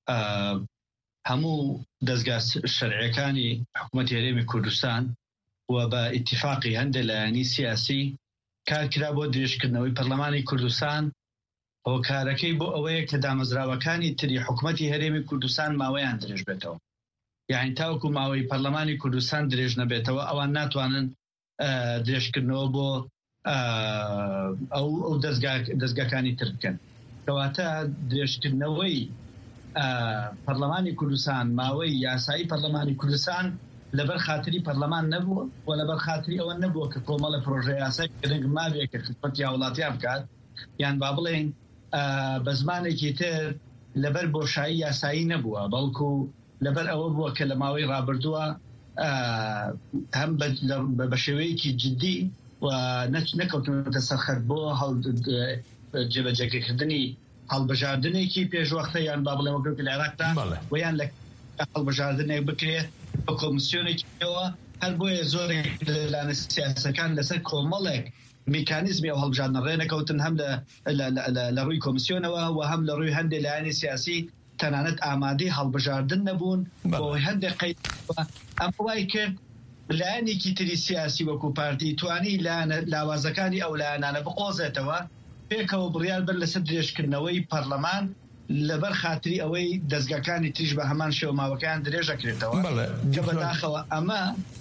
هەموو دەستگا شەرعیەکانی حکوومەتی هەرێمی کوردستان و بە ئیتیفاقی هەندێک لایەنی سیاسی کارکرا بۆ درێژکردنەوەی پەرلەمانی کوردستان هۆکارەکەی بۆ ئەوەیە کە دامەزراوەکانی تری حکوومەتی هەرێمی کوردستان ماوەیان درێژ بێتەوە. یعنی تاوەکو ماوەی پەرلەمانی کوردستان درێژ نەبێتەوە ئەوان ناتوانن درێژکردنەوە بۆ ئەو دەستگاکانی تر بکەن. کەواتە درێژکردنەوەی پەرلەمانی کوردستان ماوەی یاسایی پەرلەمانی کوردستان لەبەر خاتری پەرلەمان نەبووە و لەبەر خاتری ئەوە نەبووە کە کۆمەڵە پرۆژە یاسای گرنگ مابێت کە خزمەتی وڵاتیان بکات یان با بڵێن بە زمانێکی تر لەبەر بۆشایی یاسایی نەبووە بەڵکو لەبەر ئەوە بووە کە لە ماوەی ڕابردووە هەم بە شێوەیەکی جدی و نەکەوتونەتە سەرخەت بۆ جێبەجێکردنی هەڵبژاردنێکی پێشوەختە یان با بڵێ وەکو لە عێراقدا و یان لە هەڵبژاردنێک بکرێت بە کۆمیسیۆنێکەوە هەر بۆیە زۆرێک لەلایەنە سیاسەکان لەسەر کۆمەڵێک میکانیزمی ئەو هەڵبژاردنە ڕێنەکەوتن هەم لە ڕووی کۆمیسیۆنەوە و هەم لە ڕووی هەندێک لایەنی سیاسی تەنانەت ئامادەی هەڵبژاردن نەبوون بۆ هەندێک قەید ئەم وای کرد لایەنێکی تری سیاسی وەکو پارتی توانی لاوازەکانی ئەو لایەنانە بقۆزێتەوە پێکەوە بڕیار بەر لەسەر درێژکردنەوەی پەرلەمان لەبەر خاتری ئەوەی دەستگاکانی تریش بە هەمان شێوە ماوەکان درێژەکرێتەوە کە بەداخەوە ئەمە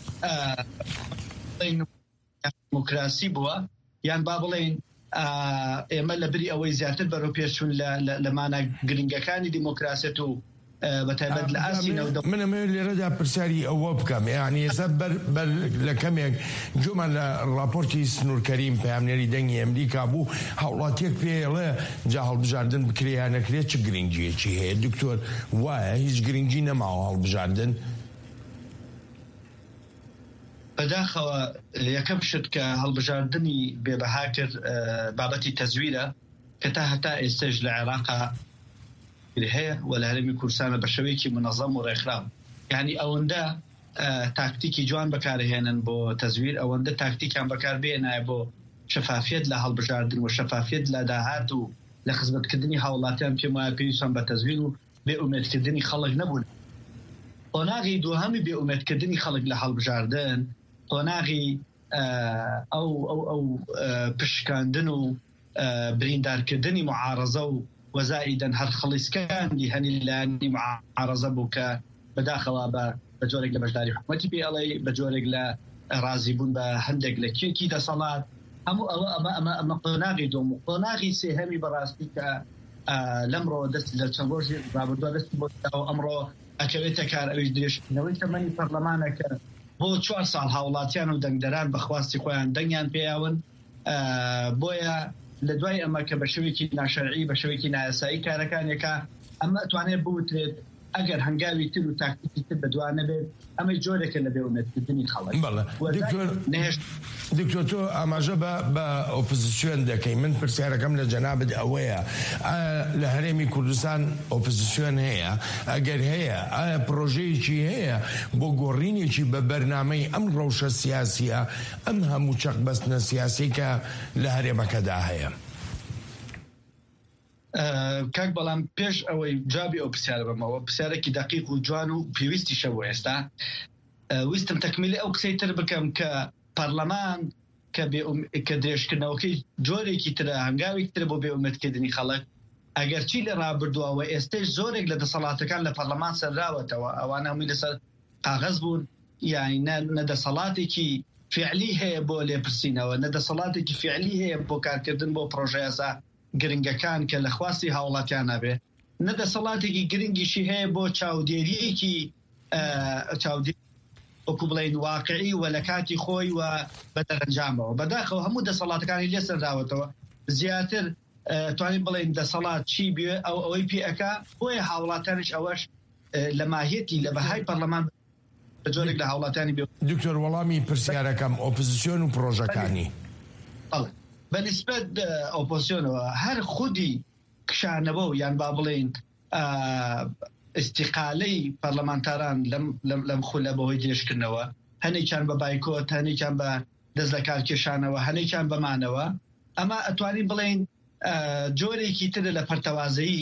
دیموکراسی بووە یان با بڵێن ئێمە لەبری ئەوەی زیاتر بەرەو پێچوون لە مانە گرنگەکانی دیموکراسیەت و بەتایبەت لە ئاسی نەودە منەمە لێرەدا پرسیاری ئەوە بکەم یعنی ئێستا بەر لە کەمێک جۆمان لە راپۆرتی سنوورکەریم پەیامنێری دەنگی ئەمریکا بوو هاوڵاتیەک پێڵێ جا هەڵبژاردن بکرێ نەکرێت چ گرنگیەکی هەیە دکتۆر وایە هیچ گرنگی نەماوە هەڵبژاردن بەداخەوە یەکەم شت کە هەڵبژاردننی بێبەها کرد بابەتی تەزویرە کە تا هەتا ئێستش لە عێراقا هەیە و لە هەرێمی کوردستانە بە شێوەیەکی منەظەم و ڕێکخراو یعنی ئەوەندە تاکتیکی جوان بەکارهێنن بۆ تەزویر ئەوەندە تاکتیکیان بەکاربێنایە بۆ شەفافیت لە هەڵبژاردن و شەفافیت لە داهات و لە خزمەتکردنی هاوڵاتیان پێم وایە پێویستیان بە تەزویر و بێئومێدکردنی خەڵک نەبوون. قۆناغی دووهەمی بێئومێدکردنی خەڵک لە هەڵبژاردن قۆناغی ئەو ئەو ئەو پشکاندن و بریندارکردنی معارەزە و وەزائیدەن هەر خەڵیسکاندی هەنی لایەنی معارەزە بوو کە بەداخەوە بە جۆرێک لە بەشداری حکومەتی پێڵێ بە جۆرێک لە ڕازیبوون بە هەندێک لە کێکی دەسەڵات هەموو ئەوە ئەمە ئەمە ئەمە قۆناغی دۆم و قۆناغی سێهەمی بەڕاستی کە لەمڕۆ دەست لە چەند ڕۆژی ڕابردووە دەستی بۆ ئەمڕۆ ئەکەوێتە کار ئەویش درێژکردنەوەی تەمەنی پەرلەمانە کە بۆ چوار ساڵ هاوڵاتیان و دەنگدەران بەخواستی خۆیان دەنگیان پێیاون بۆیە لە دوای ئەمە کە بە شێوێکی ناشەرعی بە شێوێکی نایاسایی کارەکانێکە ئەمە ئەتوانێت بوترێت ئەگەر هەنگاوی تر و تاکتیکی تر بەدوانە بێت ئەمەی جۆرێکە لە بێئومێدکردنی خەڵک. دکتۆر تۆ ئاماژە بە ئۆپۆزیسیۆن دەکەی من پرسیارەکەم لە جەنابەت ئەوەیە لە هەرێمی کوردستان ئۆپۆزیسیۆن هەیە ئەگەر هەیە ئایا پرۆژەیەکی هەیە بۆ گۆڕینێکی بە بەرنامەی ئەم ڕەوشە سیاسیە ئەم هەموو چەق بەستنە سیاسی کە لە هەرێمەکەدا هەیە؟ کاک بەڵام پێش ئەوەی جابی ئەو پرسیارە بەمەوە پرسیارێکی دقیق و جوان و پێویستی شەوە ئێستا ویستم تەکمیلی ئەو قسەی تر بکەم کە پەرلەمان کە درێژکردنەوەکەی جۆرێکی ترە هەنگاوێکی ترە بۆ بێئومێدکردنی خەڵک ئەگەرچی لە ڕابردووەوە ئێستش زۆرێک لە دەسەڵاتەکان لە پەرلەمان سەرراوەتەوە ئەوانە هەمووی لەسەر قاغەز بوون یانی نەدەسەڵاتێکی فعلی هەیە بۆ لێپرسینەوە نەدەسەڵاتێکی فعلی هەیە بۆ کارکردن بۆ پرۆژەیەسا گرنگەکان کە لە خواستی هاوڵاتیان نەبێ نەدەسەڵاتێکی گرنگیشی هەیە بۆ چاودێریەکی چاودێری وەکو بڵێن واقعی و لە کاتی خۆی و بەدەرەنجامەوە بەداخەوە هەموو دەسەڵاتەکانی لێسەرداوەتەوە زیاتر توانین بڵێن دەسەڵات چی بێ ئەو ئەوەی پێەکە بۆیە هاوڵاتیانش ئەوەش لە ماهیەتی لە بەهای پەرلەمان بە جۆرێک لە هاوڵاتیانی بێ. دکتۆر وەڵامی پرسیارەکەم ئۆپۆزیسیۆن و پرۆژەکانی بەنسبەت ئۆپۆزیسیۆنەوە هەر خودی کشانەوە و یان با بڵێن ئستیقالەی پەرلەمانتاران لەم خولە بەهۆی درێژکردنەوە هەنێکیان بە بایکۆت هەنێکیان بە دەست لە کارکێشانەوە هەنێکیان بەمانەوە ئەمە ئەتوانین بڵێن جۆرێکی تر لە پەرتەوازایی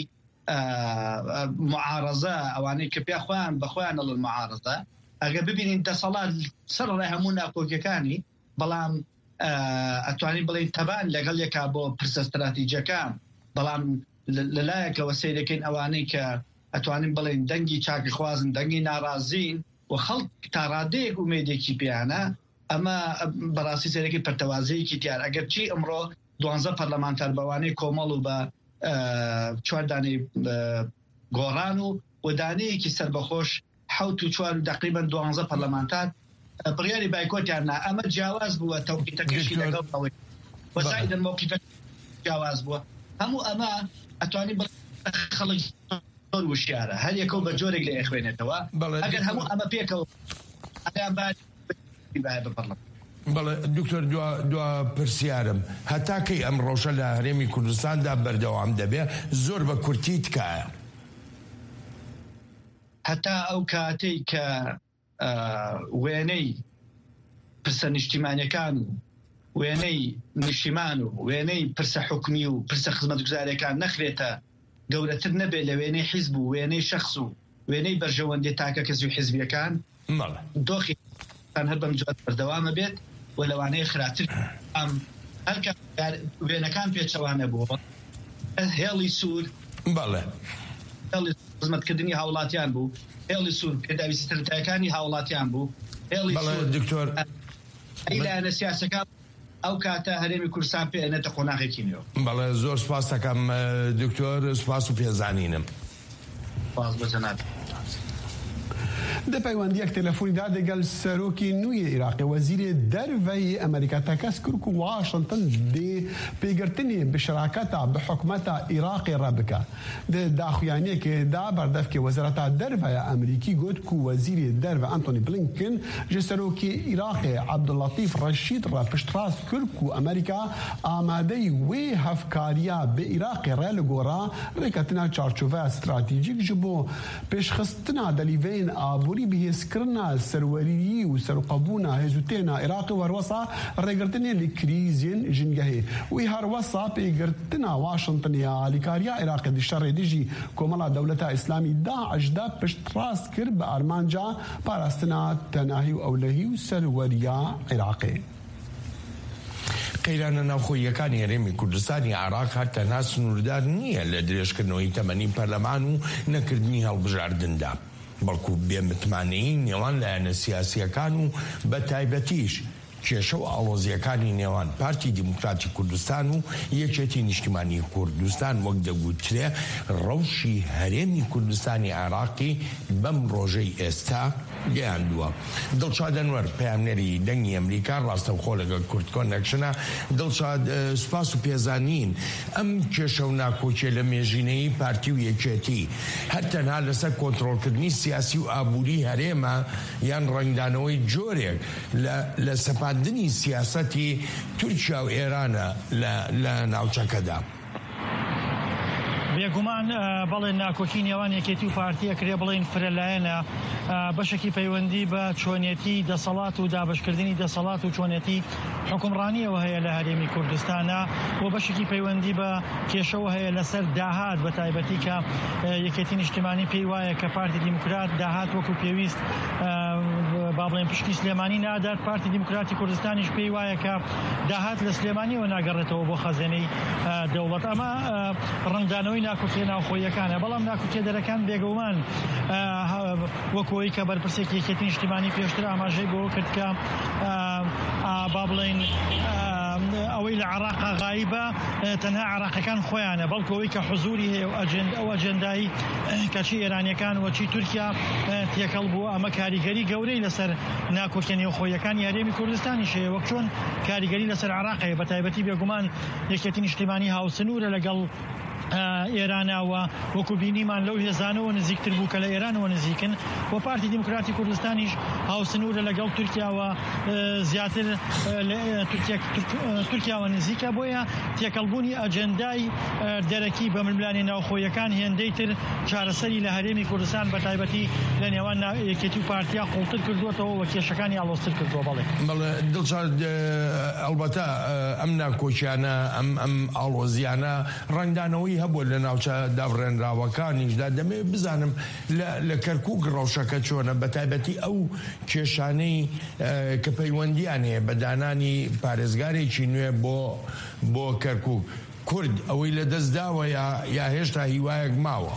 معارەزە ئەوانەی کە پێ خۆیان بەخۆیان دەڵن معارەزە ئەگەر ببینین دەسەڵات سەر ڕێ هەموو ناکۆکیەکانی بەڵام ئەتوانین بڵێن تەبان لەگەڵ یەکا بۆ پرسە استراتیجیەکان بەڵام لەلایەکەوە سیرەکەین ئەوانەی کە ئەتوانین بڵێن دەنگی چاکی خوازن دەنگی ناڕازین و خەڵک تا ڕادەیەک ومێدێکی پیانە ئەمە بەڕاستی سیرەکەی پەرتەوازەیەکی دیار ئەگەر چی ئەمڕۆ دوانزە پەرلەمانتار بەوانەی کۆمەڵ و بە چواردانی گۆڕان و وەدانەیەکی سەربەخۆش حوت و چوار و دەقریبەن دوانزە پەرلەمانتار بڕیاری بایکۆتیاننا ئەمە جیاواز بووە تەوقیتەکەشی لەگەڵ ئەوەی وەسایدن موقیفە جیاواز بووە هەموو ئەمە ئەتوانی خەڵک زۆر وشیارە هەر یەکەو بە جۆرێک لە ئەخوێنێتەوە ئەگەر هەموو ئەمە پێکەوە ئەیان باید بپەڕڵم. بەڵێ دکتۆر دوا پرسیارم هەتاکەی ئەم ڕۆژە لە هەرێمی کوردستاندا بەردەوام دەبێ زۆر بە کورتی تکایە هەتا ئەو کاتەی کە وێنەی پرسە نیشتیمانیەکان و وێنەی نیشتیمان و وێنەی پرسە حکومی و پرسە خزمەتگوزاریەکان نەخرێتە گەورەتر نەبێت لە وێنەی حیزب و وێنەی شەخص و وێنەی بەرژەوەندی تاکە کەسی و حیزبیەکان دۆخی هەر بەم جوات بەردەوامە بێت و لەوانەیە خراتر ئەم هەرکە وێنەکان پێچەوانە بووە هێڵی سوور بەڵێ هێڵی خزمەتکردنی هاوڵاتیان بوو هێڵی سوور پێداویستی سەرەتاییەکانی هاوڵاتیان بوو هێڵی سوور دکتۆر ئەیلایەنە سیاسەکان ئەو کاتە هەرێمی کوردستان پێێنێتە قۆناغێکی نوێ. بەڵێ زۆر سپاس دەکەم دکتۆر، سپاس و پێزانینم. سپاس بۆ جەناب. د پەیوەندیەک تەلەفۆنیدا دەگەل سەرۆکی نوێی عێراقی وەزیرێ دەرڤەی ئەمریکا تەکەس کرد و واشنتن دێ پێگرتنی بشراکەتا بحکومەتا عێراقی ڕەبکە. د داخویانیەکێدا بەردەفکێ وەزارەتا دەرڤەیە ئەمریکی گوت کو وەزیری دەرڤە ئەنتۆنی بلینکن ژە سەرۆکی عێراقی عەبدوڵەتیف ڕەشید ڕە پشتڕاست کرد کو ئەمریکا ئامادەی وێ هەفکاریە بە عێراقی ڕێ لە گۆڕا ڕێکەتنا چارچۆڤەیە ستراتیجیک ji bo pêşxistina delîveyên aborî bihêzkirina serwerî û serqebûna hêzûtêna Iraqê werwesa rêgirtinê li krîzên jingehê. Wî herwesa pêgirtina Washingtonê ya alîkariya Iraqê di şerê de jî Komela Dewleta İslamî Daeş de piştrast kir bi armanca parastina tenahî û ewlehî û serweriya Iraqê. قەیرانە ناوخۆییەکانی هەرێمی کوردستانی عێراق هەرتەنها سنووردار نییە لە درێژکردنەوەی تەمەنی پەرلەمان و نەکردنی هەڵبژاردندا، بەڵکو بێمتمانەیی نێوان لایەنە سیاسیەکان و بە تایبەتیش کێشە و ئاڵۆزیەکانی نێوان پارتی دیموکراتی کوردستان و یەکێتی نیشتیمانی کوردستان وەک دەگوترێ ڕەوشی هەرێمی کوردستانی عێراقی بەم ڕۆژەی ئێستا گەیاندووە. دڵشاد ئەنوەر پەیامنەری دەنگی ئەمریکا ڕاستەوخۆ لەگەڵ کورد کۆنەکشنە. دڵشاد سوپاس و پێزانین ئەم کێشە و ناکۆچێ لە مێژینەی پارتی و یەکێتی هەر تەنها لەسەر کۆنتڕۆڵکردنی سیاسی و ئابووری هەرێمە یان ڕەنگدانەوەی جۆرێک لە سەپاندنی سیاسەتی تورکیا و ئێرانە لە ناوچەکەدا؟ بێگومان بەڵێ ناکۆکی نێوان یەکێتی و پارتیە کرێ بڵێن فرەلایەنە بەشێکی پەیوەندی بە چۆنیەتی دەسەڵات و دابشکردنی دەسەڵات و چۆنیەتی حکومڕانیەوە هەیە لە هەرێمی کوردستانە و بەشێکی پەیوەندی بە کێشەوە هەیە لەسەر داهات بە تایبەتی کە یەکێتی نیشتیمانی پێی وایە کە پارتی دیموکرات داهات وەکو پێویست با بڵێن پشتی سلێمانی نادات، پارتی دیموکراتی کوردستانیش پێی وایە کە داهات لە سلێمانیەوە ناگەڕێتەوە بۆ خەزانەی دەوڵەت. ئەمە ڕەنگدانەوەی ناکۆکیە ناوخۆیەکانە، بەڵام ناکۆکیە دەرەکان بێگومان وەکەوەی کە بەرپرسێکی یەکێتی نیشتیمانی پێشتر ئاماژەی بۆ کرد کە با بڵێن ئەوەی لە عێراقا غایبە تەنها عێراقیەکان خۆیانە، بەڵکەوەی کە حزوری هەیە ئەو ئەجەندایی کەچی ئێرانیەکان وەچی تورکیا تێکەڵ بووە. ئەمە کاریگەری گەورەی لەسەر ناکۆکیە نێوخۆیەکانی هەرێمی کوردستانی شەیە، وەک چۆن کاریگەری لەسەر عێراقەیە. بە تایبەتی بێگومان یەکێتی نیشتیمانی هاوسنوورە لەگەڵ ئێرانەوە وەکو بینیمان لەو هێزانەوە نزیکتر بوو کە لە ئێرانەوە نزیکن، و پارتی دیموکراتی کوردستانیش هاوسنوورە لەگەڵ تورکیاوە زیاتر تورکیاوە نزیکە. بۆیە تێکەڵبوونی ئەجەندای دەرەکی بە ململانی ناوخۆیەکان هێندەی تر چارەسەری لە هەرێمی کوردستان بە تایبەتی لە نێوان یەکێتی و پارتیا قوڵتر کردوێتەوە و کێشەکانی ئاڵۆزتر کردووە. بەڵێ بەڵێ دڵشاد ئەلبەتە ئەم ناکۆچیانە ئەم ئاڵۆزیانە ڕەنگدانەوەی هەبووە لە ناوچە دابڕێنراوەکانیشدا. دەمێ بزانم لە کەرکووک ڕەوشەکە چۆنە، بە تایبەتی ئەو کێشانەی کە پەیوەندیان هەیە بە دانانی پارێزگارێکی نوێ بۆ کەرکووک. کورد ئەوەی لە دەستداوە یا هێشتا هیوایەک ماوە؟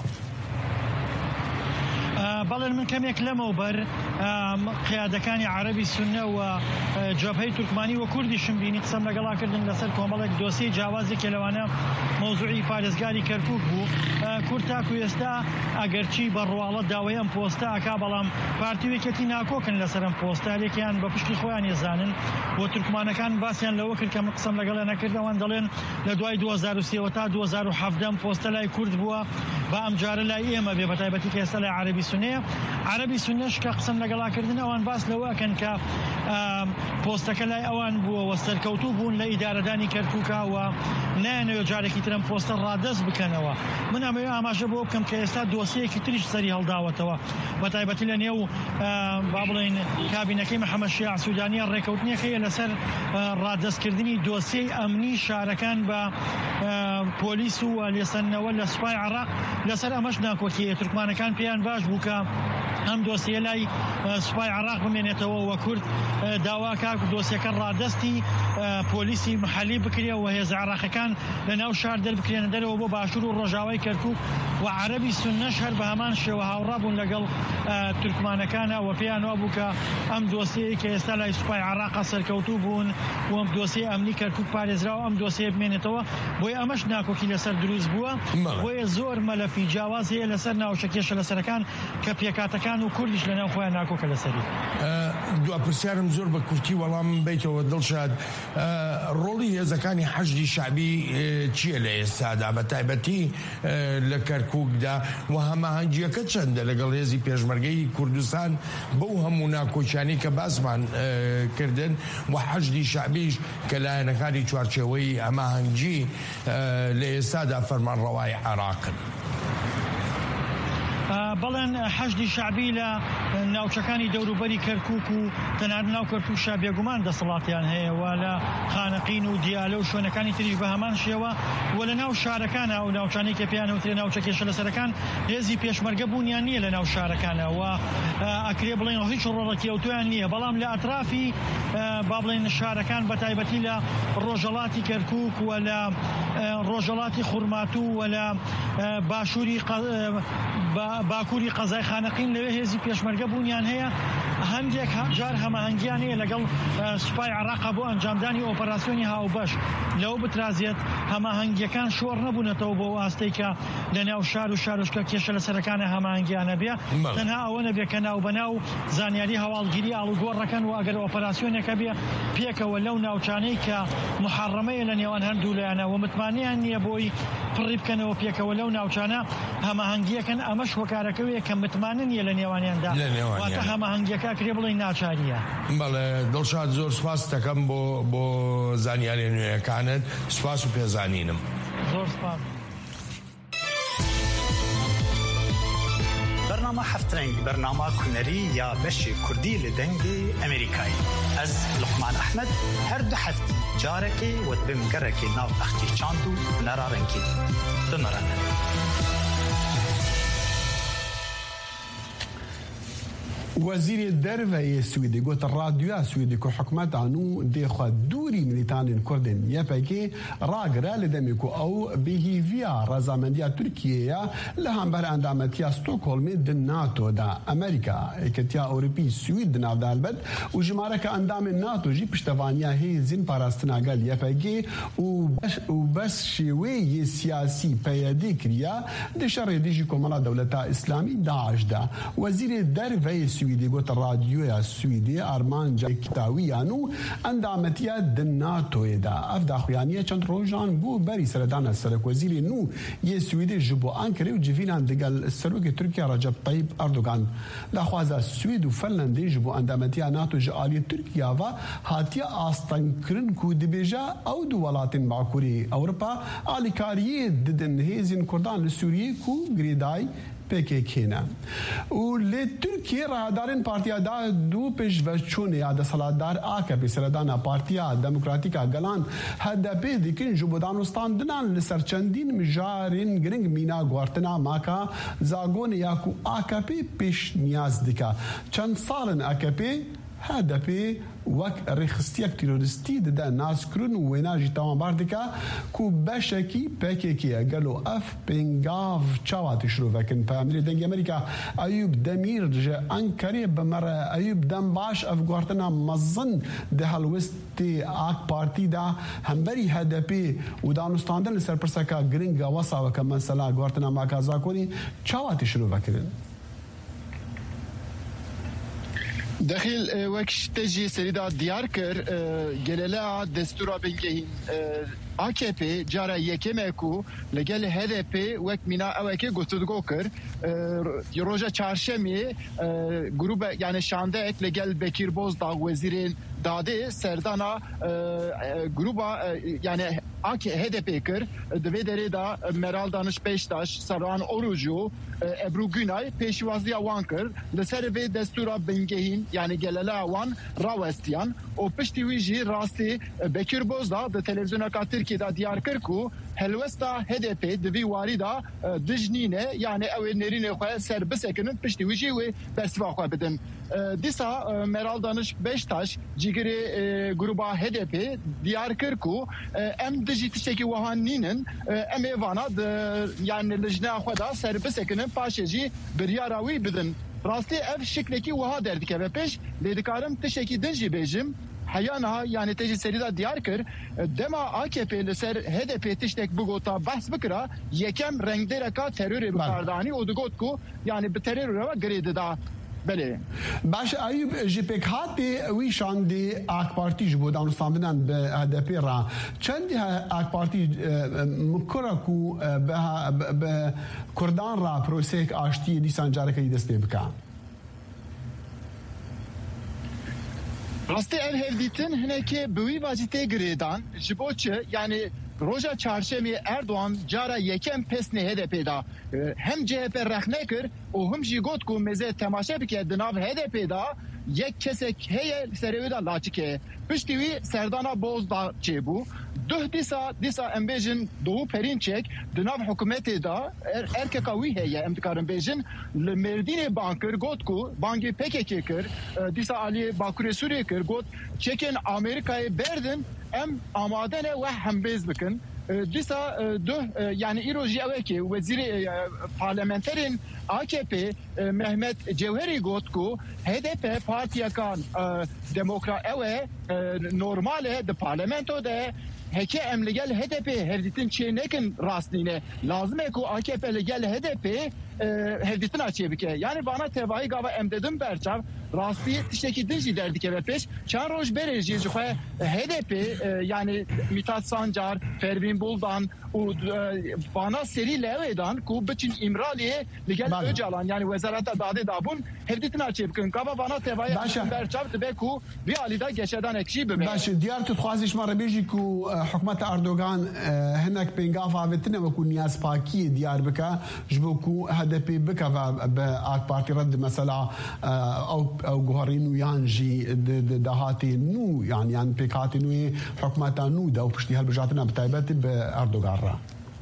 بەڵێن من کەمێک لەمەوبەر قیادەکانی عەرەبی سوننە و جەبهەی تورکمانی و کوردیشم بینی قسەم لەگەڵاکردن لەسەر کۆمەڵێک دۆسیی جیاوازێکی لەوانە مۆزوعی پارێزگاری کەرکووک بوو. کورد تاکو ئێستا ئەگەرچی بەڕواڵە داوای ئەم پۆستە ئەکا، بەڵام پارتی و یەکێتی ناکۆکن لەسەر ئەم پۆستە، لێکیان بە پشتی خۆیان ێزانن و تورکمانەکان باسییان لەوە کرد کە من قسەم لەگەڵ نەکردەوەن دەڵێن لە دوای دوو هەزار و سێ تا دوو هەزار و حەڤت ئەم پۆستە لای کورد بووە، بە ئەم جارە لای ئێمە بێ، بە تایبەتی کە ئێستا لای عەرەبی سوننەیە. عەرەبی سوننەش کە قسەم لەگەڵاکردن ئەوان باس لەوەکەن کە پۆستەکە لای ئەوان بووە و سەرکەوتوو بوون لە ئیدارەدانی کەرکووکەوە، نایەنەوە جارێکی ترم پۆستە ڕادەست بکەنەوە. من ئەمەوێ ئاماژە بۆ بکەم کە ئێستا دۆسیەکی تریش سەری هەڵداوەتەوە، بە تایبەتی لە نێو با بڵێن کابینەکەی محەممەد شیاع سوودانیە ڕێکەوتنیەکەیە لەسەر ڕادەستکردنی دۆسیەی ئەمنی شارەکان بە پۆلیس و لێسەنەوە لە سوپای عێراق. لەسەر ئەمەش ناکۆکیە تورکمانەکان پێیان باش بوو کە ئەم دۆسیە لای سوپای عراق بمێنێتەوە وە کورد داواکە دۆسیەکە ڕادەستی پۆلیسی محەلی بکرێ و هێز عراقەکان لە ناو شار دەربکرێنە دەرەوە بۆ باشوور و ڕۆژاوای کەرکووک و عەرەبی سوننەش هەر بە هەمان شێوە هاوڕا بوون لەگەڵ تورکمانەکانە و پێیان وا بوو کە ئەم دۆسیەی کە ئێستا لای سوپای عراق سەرکەوتوو بوون و ئەم دۆسیە ئەمنی کەرکووک پارێزراوە ئەم دۆسیە بمێنێتەوە بۆی ئەمەش ناکۆکی لەسەر دروست بووە بۆیە زۆر مەلەفی جیاواز هەیە لەسەر ناوچەکێشە لەسەرەکان کە پێکاتەکان و کوردیش لەناو خۆیان ناکۆکە لەسەری دو پرسیارم زۆر بە کورتی وەڵام بیتەوە دڵشاد ڕۆڵی هێزەکانی حەشدی شعبی چییە لە ئێستادا بە تایبەتی لە کەرکووکدا و هەماهەنگیەکە چەندە لەگەڵ هێزی پێشمەرگەی کوردستان بەو هەموو ناکۆچیانی کە باسمان کردن و حەشدی شعبیش کە لایەنەکانی چوارچێوەی هەماهەنگی لە ئێستادا فەرمانڕەوای عێراقن بەڵێن حەشدی شعبی لە ناوچەکانی دەوروبەری کەرکووک و تەنانەت ناو کەرکووک شا بێگومان دەسەڵاتیان هەیە و لە خانەقین و دیالە و شوێنەکانی تریش بە هەمان شێوە و لە ناو شارەکانە و ناوچانەی کە پێیان وترێ ناوچەکێشە لەسەرەکان هێزی پێشمەرگە بوونیان نییە لە ناو شارەکانە و ئەکرێ بڵێن هیچ ڕۆڵەتی ئەوتۆیان نییە بەڵام لە ئەطرافی با بڵێن شارەکان بە تایبەتی لە ڕۆژەڵاتی کەرکووک و لە ڕۆژەڵاتی خوڕماتوو و لە باشووری باکووری قەزای خانەقین لەوێ هێزی پێشمەرگە بوونیان هەیە هەندێک جار هەماهەنگیان هەیە لەگەڵ سوپای عێراق بۆ ئەنجامدانی ئۆپەراسیۆنی هاوبەش لەو بترازێت هەماهەنگیەکان شۆڕ نەبوونەتەوە بۆ واستەی کە لە ناو شار و شارۆچکە کێشە لەسەرەکانە هەماهەنگیانە بێ تەنها ئەوە نەبێ کە ناو بەناو زانیاری هەواڵگیری ئاڵوگۆڕەکەن و ئەگەر ئۆپەراسیۆنێکە بێ پێکەوە لەو ناوچانەی کە محەڕەمەیە لە نێوان هەردوو لایەنە و متمانیان نییە بۆی پڕی بکەنەوە پێکەوە لەو ناوچانە هەماهەنگیەکەن ئەمەش هۆکارەکەوێ کە متمانن نیە لە نێوانیاندا واتە هەماهەنگیەکە کرێ بڵێ ناچاریە بەڵێ دڵشاد زۆر سپاس دەکەم بۆ بۆ زانیاری نوێیەکانت سپاس و پێزانینم زۆر سپاس برنامه هفترنگ برنامه کنری یا بشی کردی لدنگی امریکایی از لقمان احمد هر دو هفته جارکی و بمگرکی ناو اختی چاندو نرارنکی بمرانه وزیر دەرەوەی سویدی گوت ڕادیۆ سویدی کو حکومەتان و دێخوا دووری ملیتانên Kurdên یەکێکی ڕاگرا لە دەمێک و ئەو بهیڤیا ڕەزامەندیە تورکیەیە لە هەمبەر ئەندامەتیە ستۆکهۆڵمی د ناتۆدا ئەمریکا یەکەتیا ئەوروپی سوید دناودا هەلبەت و ژمارەکە ئەندامên ناتۆژی پشتەوانیە هێزین پاراستناگەل یەکێکی و بەس شێوەیەکی سیاسی پەیەدی کریە دشەڕێ دژی کۆمەڵە دەوڵەتە ئیسلامی داعشدا وەزیری دەرەوەی سویدی گوت رادیۆیا سویدی ئارمانجا کتاویان و ئەندامەتیە د ناتۆیدا ئەف داخوایانیە چەند ڕۆژان بۆ بەری سەردانە سەرۆکوەزیری نو یە سویدی ji بۆ ئەنکەرە و جڤینان دەگەل سەرۆکی تورکیا ڕەجەب طەیب ئەردۆغان داخوازە سوید و فەنلەندی ji بۆ ئەندامەتیە ناتۆ ji ئالیە تورکیاوە هاتیە ئاستەنکردن و دەبێژە ئەو دوو وڵاتین باکووری ئەوروپا ئالیکاریە ددن هێزین کوردان لە سووریە و گرێدای پێکێکێنە و لێ تورکیە ڕاهدارین پارتیادا دوو پێشڤەچوونێ یا دەسەڵاتدار ئاکەپی سەردانە پارتیا دەموکراتیکا گەلان هەدەپێ دیکن ji بۆ دانوستاندنان لەسەر چەندین مژارین گرنگ مîna گواردنا ماکە زاگۆنێ یاکو ئاکەپێ پێشنیاز دیکە چەند ساڵن ئەکەپێ هەدەپێ وەک ڕێخستیەک تیرۆریستی دەدا ناسکردن و وێناژی تاوانبار دکە کو بەشێکی پێکێکیە گەل و ئەف پێنگاڤ چاواتی شرۆڤەکن پامری دەنگی ئەمریکا ئەیوب دەمیر ji ئەنکەرێ بمەرە ئەیوب دەم باش ئەف گواردنا مەزن دە هەڵوێستی ئاک پارتیدا هەمبەری هەدەپێ و دانوستاندن لەسەر پرسەکە گرنگە وەساوەکە مەسەلا گواردنا ماکە زاکۆنی چاواتی شرۆڤەکردن دخیل وەک شتێژی سەریدا دیار کرد گەلەلا دەستورا بنگەهین A K P cara yekemek û li gel H D P wek mîna ewekê gotûdgo kir roja çarşemê grûpe yani şandek li gel Bekir Bozdağ wezîrên dadê serdana grûpa yani H D P kir di vê derê de Meral Danış Beştaş Servan Orucu ابرو گونای پیشوازی وان کرد لسر وی دستورا بنگهین یعنی گلله وان راوستیان و پشتی ویجی راستی بکر بوزدا د تلویزیون کا ترکی دا دیار کر کو هلوستا هدف دوی واریدا دجنینه یعنی او نرینه خو سر بسکنن پشتی ویجی و بسوا خو بدن دیسا مرال دانش بشتاش جیگری گروبا هدف دیار کر کو ام دجی تشکی وهانینن ام ایوانا yani lejna xweda serbistekinin paşejî biryara wî bidin. Rastî ev şiklekî wiha derdike ve pêş lê dikarim tişekî din jî bêjim heyana yani tejî serîda diyar kir dema A K P li ser H D P tiştek bigota behs bikira yekem rengdereka terörê bikardanî û digot ku yani bi terörê ve girê dida. بله باش ایوب جی پک هاتی ویشان دی آک پارتی جبود دانستاندن به هدف را چندی آک پارتی مکرکو به کردان را پروسه آشتی دیسان جاره که دست بکن راستی ev hevditin hineke büyü vazite giredan jiboçe yani Roja çarşemi Erdoğan cara yekem pesne H D P'da hem C H P rexnekir o hem jigot ku meze temaşe bike dinav H D P'da yek kesek heye serevida laçike piştivi Serdana Bozdağ çebu duh disa disa embejin doğu perinçek dinav hükümeti da er, erkekavi heye emdikarın bejin merdine bankır got ku banki P K K kır disa Ali Bakure Suriye kır got çeken Amerika'yı berdin em amadene ve hembez bikin disa duh yani İroji eveki veziri parlamenterin A K P Mehmet Cevheri got ku H D P partiya kan demokrat ewe normale de parlamento de heke em legel H D P hevditin çenekin rastline lazım eko A K P legel H D P hevditin açıya bike yani bana tevayı gava em dedim berçav rasti tişteki dinci derdik eve peş çan roj bereci jukhe H D P yani Mithat Sancar Pervin Buldan u bana seri levedan ku biçin İmraliye legel Öcalan yani wezarata dade dabun hevditin açıya bikin gava bana tevayı berçav dibe ku bir alida geçeden ekşi bebe باشه دیار تو خوازش مره بیجی کو حکومت اردوغان هناك بینگاف آوتنه و کو نیاز پاکی دیار بکا جبو کو هدفی بکا و آک پارتی رد مثلا او او گوهرین ویانجی دهاتی نو يعني يعني پیکاتی نوی حکومت نو ده و پشتی هل بجاتنا بتایبت به اردوغان را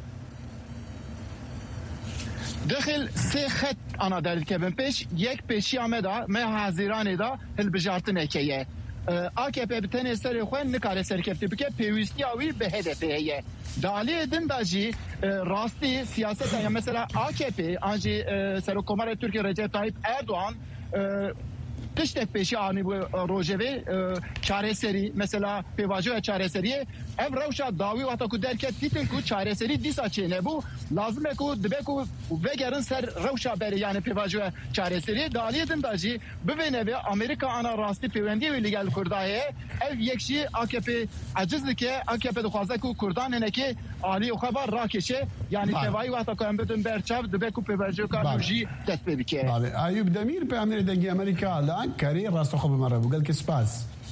داخل سه خط انا دارد که بن پیش یک پیشی آمده ما حاضرانه دا هل بجاتنه که A K P bitene seri xwen nikare serkefti bike pêwîstiya wî bi H D P heye. Daliyê din da jî rastî siyaseta ya mesela A K P an jî Serokkomarê Tirkiye Recep Tayyip Erdoğan tiştek pêşî anî bu rojevê çareserî mesela pêvajoya çareseriyê ev rewşa dawî wata ku derket dîtin ku çareserî dîsa çênebû lazim e ku dibe ku vegerin ser rewşa berê yani pêvajoya çareseriyê daliyê din da jî bivêne vê Amerîka ana rastî pêwendiyê wê li gel Kurda heye ev yekşî A K P eciz dike A K P dixwaze ku Kurdan hinekê aliyê xwe var rakeşe yani tevayî wata ku em bidin berçav dibe ku pêvajoya jî dest pê bike. Ayûb Demîr peyamberê dengê Amerîka كاري راس خب مرة وقال لك سباس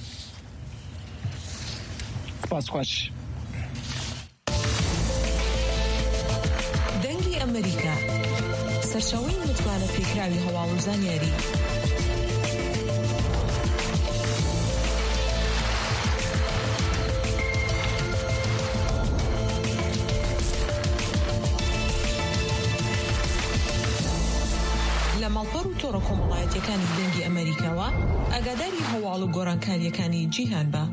سباس خوش دنگی امریکا سرچاوی متوانه پیکراوی هوا و زانیاری ماڵپەڕ و تۆڕە کۆمەڵایەتیەکانی دەنگی ئەمریکاوە ئاگاداری هەواڵ و گۆڕانکاریەکانی جیهان بە.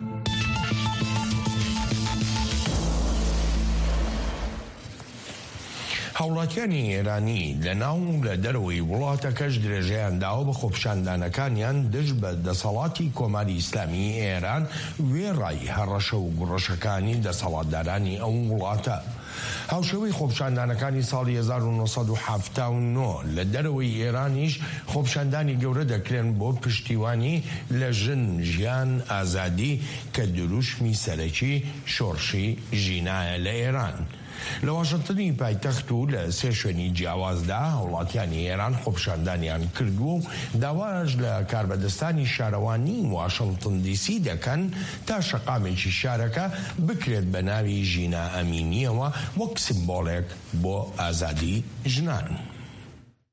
هاوڵاتیانی ئێرانی لە ناو لە دەرەوەی وڵاتەکەش درێژەیان داوە بە خۆپیشاندانەکانیان دژ بە دەسەڵاتی کۆماری ئیسلامی ئێران وێڕای هەڕەشە و گوڕەشەکانی دەسەڵاتدارانی ئەو وڵاتە. هاوشێوەی خۆپیشاندانەکانی ساڵی هەزار و نۆسەد و حەڤتا و نۆ لە دەرەوەی ئێرانیش خۆپیشاندانی گەورە دەکرێن بۆ پشتیوانی لە ژن ژیان ئازادی کە دروشمی سەرەکی شۆڕشی ژینایە لە ئێران. لە واشنتنی پایتەخت و لە سێ شوێنی جیاوازدا هەوڵاتیانی ئێران خۆپیشاندانیان کردووە و داواش لە کاربەدەستانی شارەوانی واشنتن دیسی دەکەن تا شەقامێکی شارەکە بکرێت بە ناوی ژینا ئەمینیەوە وەک سیمبۆڵێک بۆ ئازادی ژنان.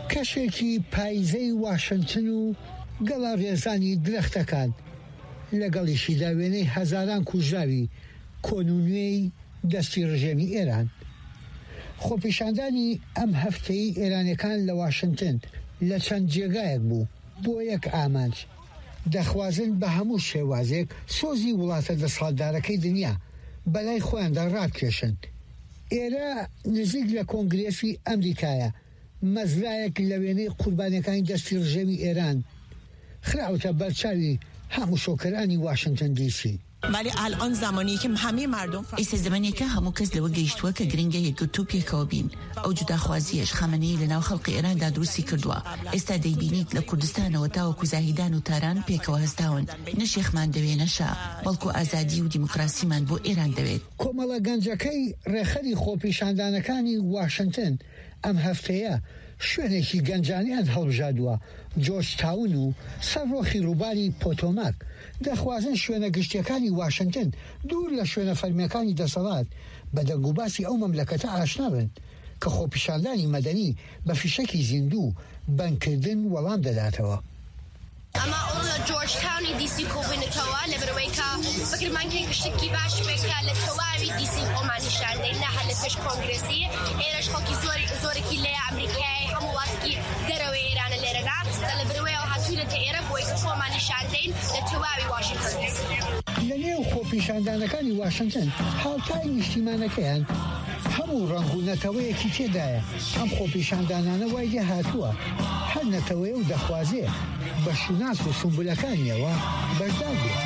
کەشێکی پایزەی واشنگتن و گەڵاڕێزانی درەختەکان لەگەڵیشیدا وێنەی هەزاران کوژراوی کۆنونوێی دەستی ڕژێمی ئێران. خۆپیشاندانی ئەم هەفتەی ئێرانیەکان لە واشنگتن لە چەند جێگایەک بوو بۆ یەک ئامانج دەخوازن بە هەموو شێوازێک سۆزی وڵاتە دەسەڵاتدارەکەی دنیا بەلای خۆیاندا ڕابکێشن. ئێرە نزیک لە کۆنگرێسی ئەمریکایە مەزرایەک لە وێنەی قوربانیەکانی دەستی ڕژێمی ئێران خراوتە بەرچاوی هەموو شۆکەرانی واشنگتن دی سی. ولی الان زمانی که همه مردم ئێستا زمانێکە هەموو کەس لەوە گەیشتووە کە گرنگە یەکگرتو پێکەوە بین. ئەو جوداخوازیەش خەمەنەی لەناو خەڵقی ئێراندا دروستی کردووە. ئێستا دەیبینیت لە کوردستانەوە تاوەکو زاهیدان و تاران پێکەوە هەستاون. نە شێخمان دەوێ نەشا بەڵکو ئازادی و دیموکراسیمان بۆ ئێران دەوێت. کۆمەڵە گەنجەکەی ڕێخەری خۆپیشاندانەکانی واشنگتن ئەم هەفتەیە شوێنێکی گەنجانیان هەڵبژاردووە. جۆرج تاون و سەرڕۆخی ڕووباری پۆتۆماک دەخوازن شوێنە گشتیەکانی واشنگتن دوور لە شوێنە فەرمیەکانی دەسەڵات بە دەنگوباسی ئەو مەملەکەتە ئاشنا بن کە خۆپیشاندانی مەدەنی بە فیشەکی زیندوو بەنکردن وەڵام دەداتەوە. ئەمە ئەو لە جۆرج تاونی دیسی کۆبوونەتەوە لە بەرەوەی کە فکرمان کرد شتێکی باش بێکە لە تەواوی دیسی خۆمان نیشاندەین نەها لە پێش کۆنگرێسی ئێرەش خەڵکی زۆری زۆرێکی لەیە ئەمریکای هەموو وڵاتێکی دەرەوەی ئێرانە لێرەدا لە بەرەوەیەوە هاتوونەتە ئێرە بۆی کە خۆمان نیشاندەین لە تەواوی واشنگتن. لە نێو خۆپیشاندانەکانی واشنگتن هاوتای نیشتیمانەکەیان هەموو ڕەنگ و نەتەوەیەکی تێدایە. ئەم خۆپیشاندانانە وای لێ هاتووە هەر نەتەوەیە و دەخوازێ بە شوناس و سمبولەکانیەوە بەردار بێت.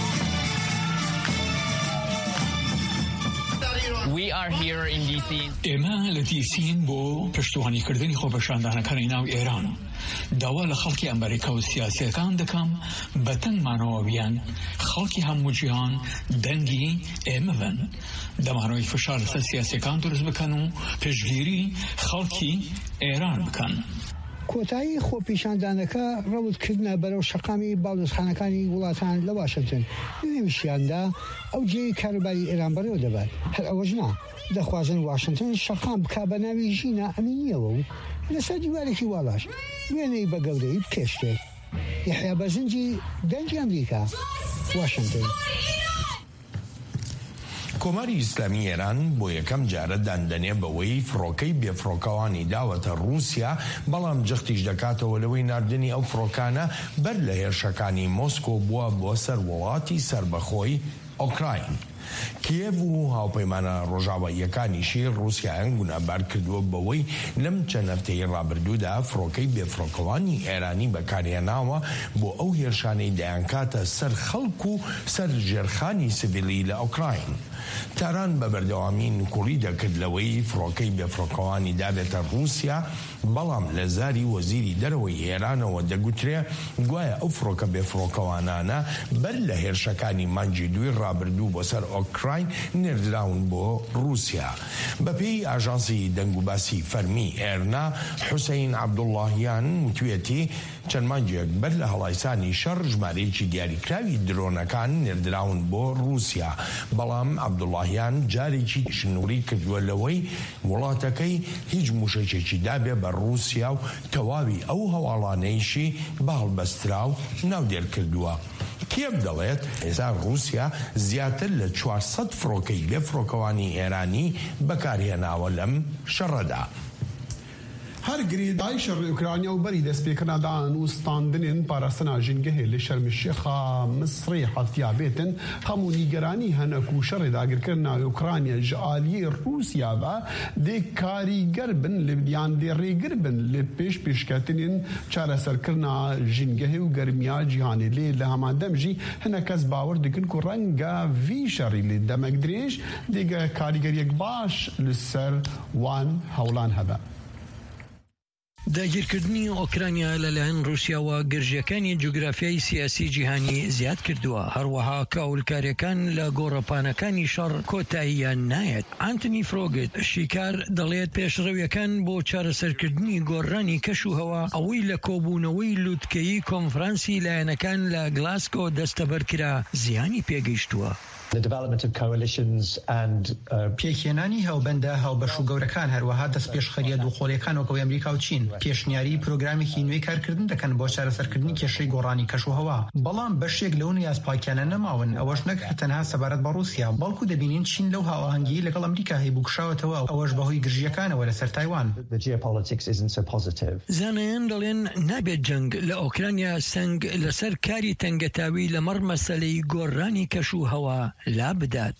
ئێمە لە دیسین بۆ پشتوانیکردنی خۆپیشاندانەکانی ناو ئێران داوا لە خەڵکی ئەمریکا و سیاسیەکان دەکەم بە تەنگمانەوە بیان خەڵکی هەموو جیهان دەنگی ئێمە بن. دەمانەوەی فشار لەسەر سیاسیەکان دروست بکەن و پشتگیری خەڵکی ئێران بکەن. کۆتایی خۆپیشاندانەکە ڕەوتکردنە بەرەو شەقامی باڵوزخانەکانی وڵاتان لە واشنگتن نوێویشیاندا ئەو جێی کاروباری ئێران بەرەوە دەبات. هەر ئەوەش نا دەخوازن واشنگتن شەقام بکا بە ناوی ژینە ئەمینیەوە و لەسەر دیوارێکی واڵاش وێنەی بە گەورەی بکێشتێت. یحیا بەرزنجی دەنگی ئەمریکا، واشنگتن. کۆماری ئیسلامی ئێران بۆ یەکەم جارە داندەنێ بەوەی فڕۆکەی بێفڕۆکەوانی داوەتە رووسیا، بەڵام جەختیش دەکاتەوە لەوەی نردنی ئەو فڕۆکانە بەر لە هێرشەکانی مۆسکۆ بووە بۆ سەر وڵاتی سربەخۆی ئۆکراین. کیێڤ و هاوپەیمانە ڕۆژاواییەکانیشی رووسیایان گونابار کردووە بەوەی لەم چەند هەفتەی ڕابردوودا فڕۆکەی بێفڕۆکەوانی ئێرانی بەکارهێناوە بۆ ئەو هێرشانەی دەیانکاتە سەر خەڵک و سەر ژێرخانی سڤیلی لە ئۆکراین. تاران بە بەردەوامی نکوڵی دەکرد لەوەی فڕۆکەی بێفڕۆکەوانی دابێتە رووسیا، بەڵام لە زاری وەزیری دەرەوەی ئێرانەوە دەگوترێ گوایە ئەو فڕۆکە بێفڕۆکەوانانە بەر لە هێرشەکانی مانگی دوی ڕابردوو بۆ سەر ئۆکراین نێردراون بۆ رووسیا. بەپێی ئاژانسی دەنگوباسی فەرمی ئێرنا، حوسەین عەبدوڵڵاهیان وتوێتی چەند مانگێک بەر لە هەڵایسانی شەڕ ژمارەیەکی دیاریکراوی درۆنەکان نێردراون بۆ رووسیا، بەڵام عەبدوڵڵاهیان جارێکی شنووری کردووە لەوەی وڵاتەکەی هیچ موشەکێکی دابێ بە رووسیا و تەواوی ئەو هەواڵانەیشی بە هەڵبەسترا و ناودێر کردووە. کێب دەڵێت ئێستا رووسیا زیاتر لە چوارسەد فڕۆکەی بێفڕۆکەوانی ئێرانی بەکارهێناوە لەم شەڕەدا. هەر گریدای شەڕی ئوکرانیا و بەری دەستپێکردنەدان و ستاندنên parastina jîngehê li Şermişêxa Misrê hatiya bêtin hemû nîgeranî hene ku şerê dagirkirina Ukrayna ji aliyê Rûsya ve dê karîger bin yan dê rêgir bin li pêş pêşketinên çareserkirina jîngehê û germiya cîhanê lê li heman dem jî hinek kes bawer dikin ku renga vî şerî li demek dirêj dê karîgeriyek baş li ser wan hewlan hebe. داگیرکردنی ئۆکرانیا لەلایەن رووسیاوە گرژیەکانی جوگرافیای سیاسی جیهانی زیاد کردووە، هەروەها کاولکاریەکان لە گۆڕەپانەکانی شەڕ کۆتاییان نایەت. ئانتنی فرۆگت شیکار دەڵێت پێشڕەویەکان بۆ چارەسەرکردنی گۆڕانی کەش و هەوا ئەوەی لە کۆبوونەوەی لووتکەیی کۆنفرانسی لایەنەکان لە گلاسکۆ دەستەبەر کرا زیانی پێگەیشتووە. پێکهێنانی هەوبەندە هەڵبەش و گەورەکان هەروەها دەست پێشخەریە دووقۆڵیەکان وەکەوەی ئەمریکا و چین پێشنیاری پرۆگرامێکی نوێی کارکردن دەکەن بۆ چارەسەرکردنی کێشەی گۆڕانی کەشوهەوا بەڵام بەشێک لەو یاسپاکیانە نەماون ئەوەش نەک تەنها سەبارەت بە ڕووسیا بەڵکو دەبینین چین لەو هاوەهەنگی لەگەڵ ئەمریکا هەیبوو کشاوەتەوە ئەوەش بەهۆی گرژیەکانەوە لەسەر تایوان. زانایان دەڵێن نابێت جەنگ لە ئۆکرانیا سەنگ لەسەر کاری تەنگەتاوی لەمەڕ مەسەلەی گۆڕانی کەشوهەوا لا بدات.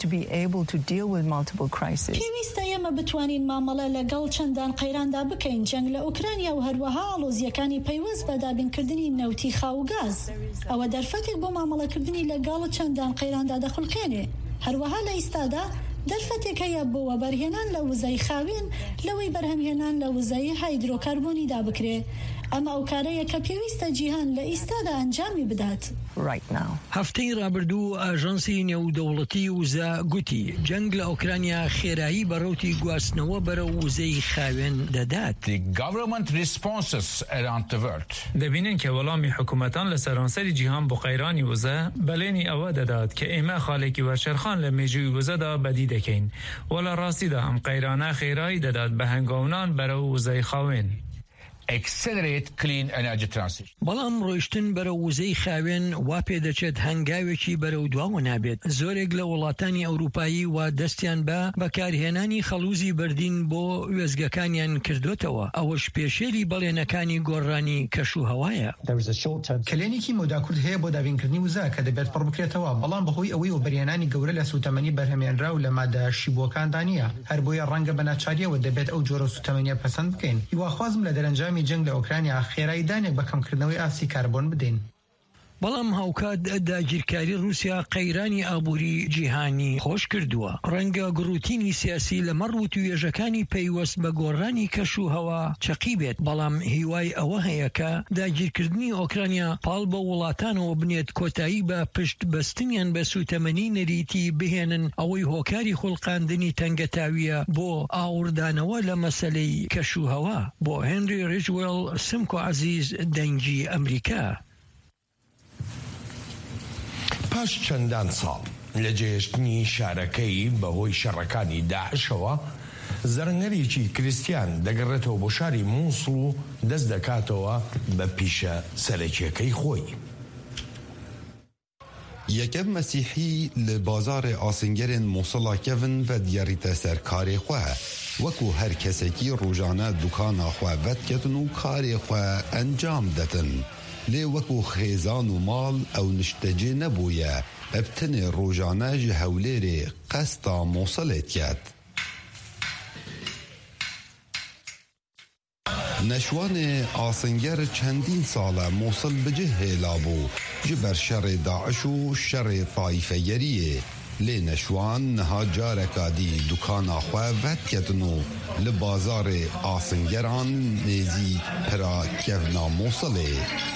پێویستە ئێمە بتوانین مامەڵە لەگەڵ چەندان قەیراندا بکەین جەنگ لە ئوکرانیا و هەروەها ئاڵۆزیەکانی پەیوەست بە دابینکردنی نەوتی خاوگاز ئەوە دەرفەتێک بۆ مامەڵەکردنی لەگەڵ چەندان قەیراندا دەخڵکێنێ هەروەها لە ئیستادا دەرفەتێک هەیە بۆ وەبەرهێنان لە وزەی خاوێن لەوەی بەرهەمهێنان لە وزەی هایدرۆکاربۆنی دابکرێ ئەمە ئەو کارەیە کە پێویستە جیهان لە ئیستادا ئەنجامی بدات. هەفتەی ڕابردوو ئاژانسی نێودەوڵەتی وزە گوتی جەنگ لە ئۆکرانیا خێرایی بەڕەوتی گواستنەوە بەرەو وزەی خاوێن دەدات. دەبینن کە وەڵامی حکوومەتان لە سەرانسەری جیهان بۆ قەیرانی وزە بەلێنی ئەوە دەدات کە ئێمە خاڵێکی وەرشەرخان لە مێژووی وزەدا بەدی دەکەین و لە ڕاستیدا ئەم قەیرانە خێرایی دەدات بە هەنگاونان بەرەو وزەی خاوێن. بەڵام ڕۆیشتن بەرە وزەی خاوێن وا پێ دەچێت هەنگاوێکی بەرەو دواوە نابێت. زۆرێک لە وڵاتانی ئەوروپایی وا دەستیان بە بەکارهێنانی خەڵوزی بەردین بۆ وێزگەکانیان کردوتەوە ئەوەش پێشێلی بەڵێنەکانی گۆڕانی کەشوهەوایە. کلێنێکی مۆداکورد هەیە بۆ دابینکردنی وزە کە دەبێت پڕ بکرێتەوە بەڵام بەهۆی ئەوەی وەبەرهێنانی گەورە لە سوتەمەنی بەرهەمێنرا و لە مادە شیبووەکاندانە هەر بۆیە ڕەنگە بە ناچاریەوە دەبێت ئەو جۆرە سوتەمەنیە پەسەند بکەین. هیواخوازم لە دەرەنجامی جنگ لە ئۆکرانیا خێرایی دانێک بە کەمکردنەوەی ئاسی کاربۆن بدەین. بەڵام هاوکات داگیرکاری رووسیا قەیرانی ئابووری جیهانی خۆش کردووە. ڕەنگە گڕوتینی سیاسی لە مەڕ و توێژەکانی پەیوەست بە گۆڕانی کەشوهەوا چەقی بێت بەڵام هیوای ئەوە هەیە کە داگیرکردنی ئۆکرانیا پاڵ بە وڵاتانەوە بنێت کۆتایی بە پشت بەستنیان بە سوتەمەنی نەریتی بهێنن ئەوەی هۆکاری خوڵقاندنی تەنگەتاویە بۆ ئاوردانەوە لە مەسەلەی کەشوهەوا. بۆ هێنری ڕیجوێڵ سمکۆ عەزیز دەنگی ئەمریکا. پاش چەندان ساڵ لە جێهێشتنی شارەکەی بەهۆی شەڕەکانی داعشەوە زەرەنگەرێکی کریستیان دەگەڕێتەوە بۆ شاری مووسڵ و دەست دەکاتەوە بە پیشە سەرەکیەکەی خۆی. یەکەم مەسیحی لە بازارێ ئاسنگەرێن مووسڵا کەڤن بە دیاریتە سەر کارێ خوێ وەکو هەر کەسێکی ڕۆژانە دوکانە خوێ بەدکەتن و کارێ خوێ ئەنجام دەتن. لێ وەکو خێزان و ماڵ ئەو نیشتەجێ نەبوویە ئەبتنێ ڕۆژانە ji هەولێرێ قەستا مووسڵێت کرد. نەشوانێ ئاسنگەر چەندین ساڵە مووسڵ بجێ هێلا بوو ji ber şerê Daeş û şerê tayfegeriyê lê neşwan niha careka dî dukana xwe vedketin û li bazarê asîngeran nêzî pira kevna Mosulê.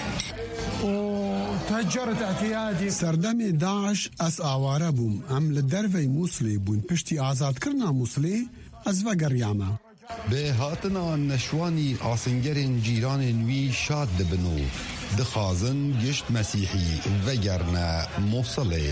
سەردەمێ داعش ئەس ئاوارە بووم ئەم لە دەرڤەی مووسڵێ بوون پشتی ئازادکردنا مووسڵێ ئەس vەگەڕیامە. بێ هاتنا نەشوانی ئاسنگەرên cîranên wî şad dibin û dixwazin gişt Mesîhî vegerne Mosulê.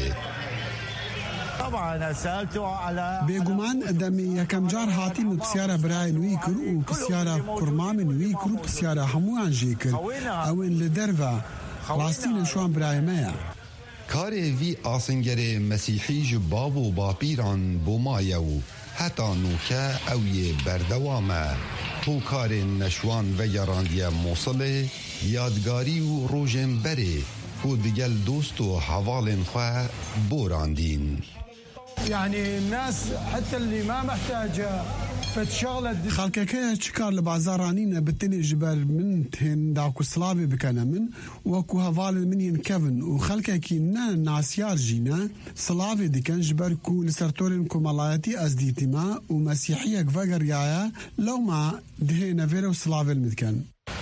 بێگومان دەمێ یەکەم جار هاتیم و پرسیارە برایên wî kir û پرسیارە کورمامên wî kir û پرسیارە hemûyan jê kir ewên li derve rastî neşwan birayê me ye. Karê vî asîngerê Mesîhî ji bav û bapîran bûmaye û heta nûke ew yê berdewam e. Hokarên neşwan vegerandiye Mosulê yadgarî û rojên berê ku digel dost û hevalên xwe borandîn. يعني الناس حتى اللي ما محتاجة فتشغلت خلقك چکار لبازارانين بتني جبر من تهن داكو سلافي بكنا من وكو هفال من ينكفن وخلقك نا ناسيار جينا سلافي دي كان جبر كو لسرتورين كو ملايتي ازديتما ومسيحية كفاقر يايا لو ما دهينا فيرو سلافي المدكن.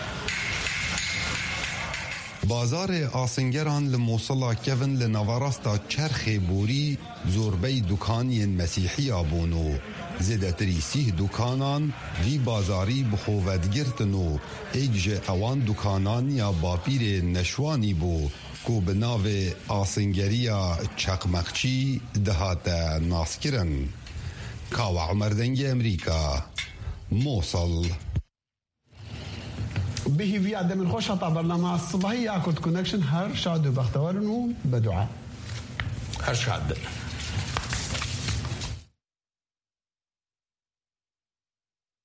بازار ئاسنگەران li Mosul'a kevin li navarasta çerxê borî zorbey dukaniyên Mesîhiya bûn û zêdetirî sîh dukanan vî bazarî bi xwe vedgirtin û êk ji ewan dukanan ya bapîrê neşwanî bû کو بناو آسنگریا چقمقچی دهات ناسکرن. کاوا عمر دنگ امریکا موصل. به وی عدم الخوش تا برنامه الصباحي ياكل كونكشن هر شاد و بختوارن و بدعاء هر شاد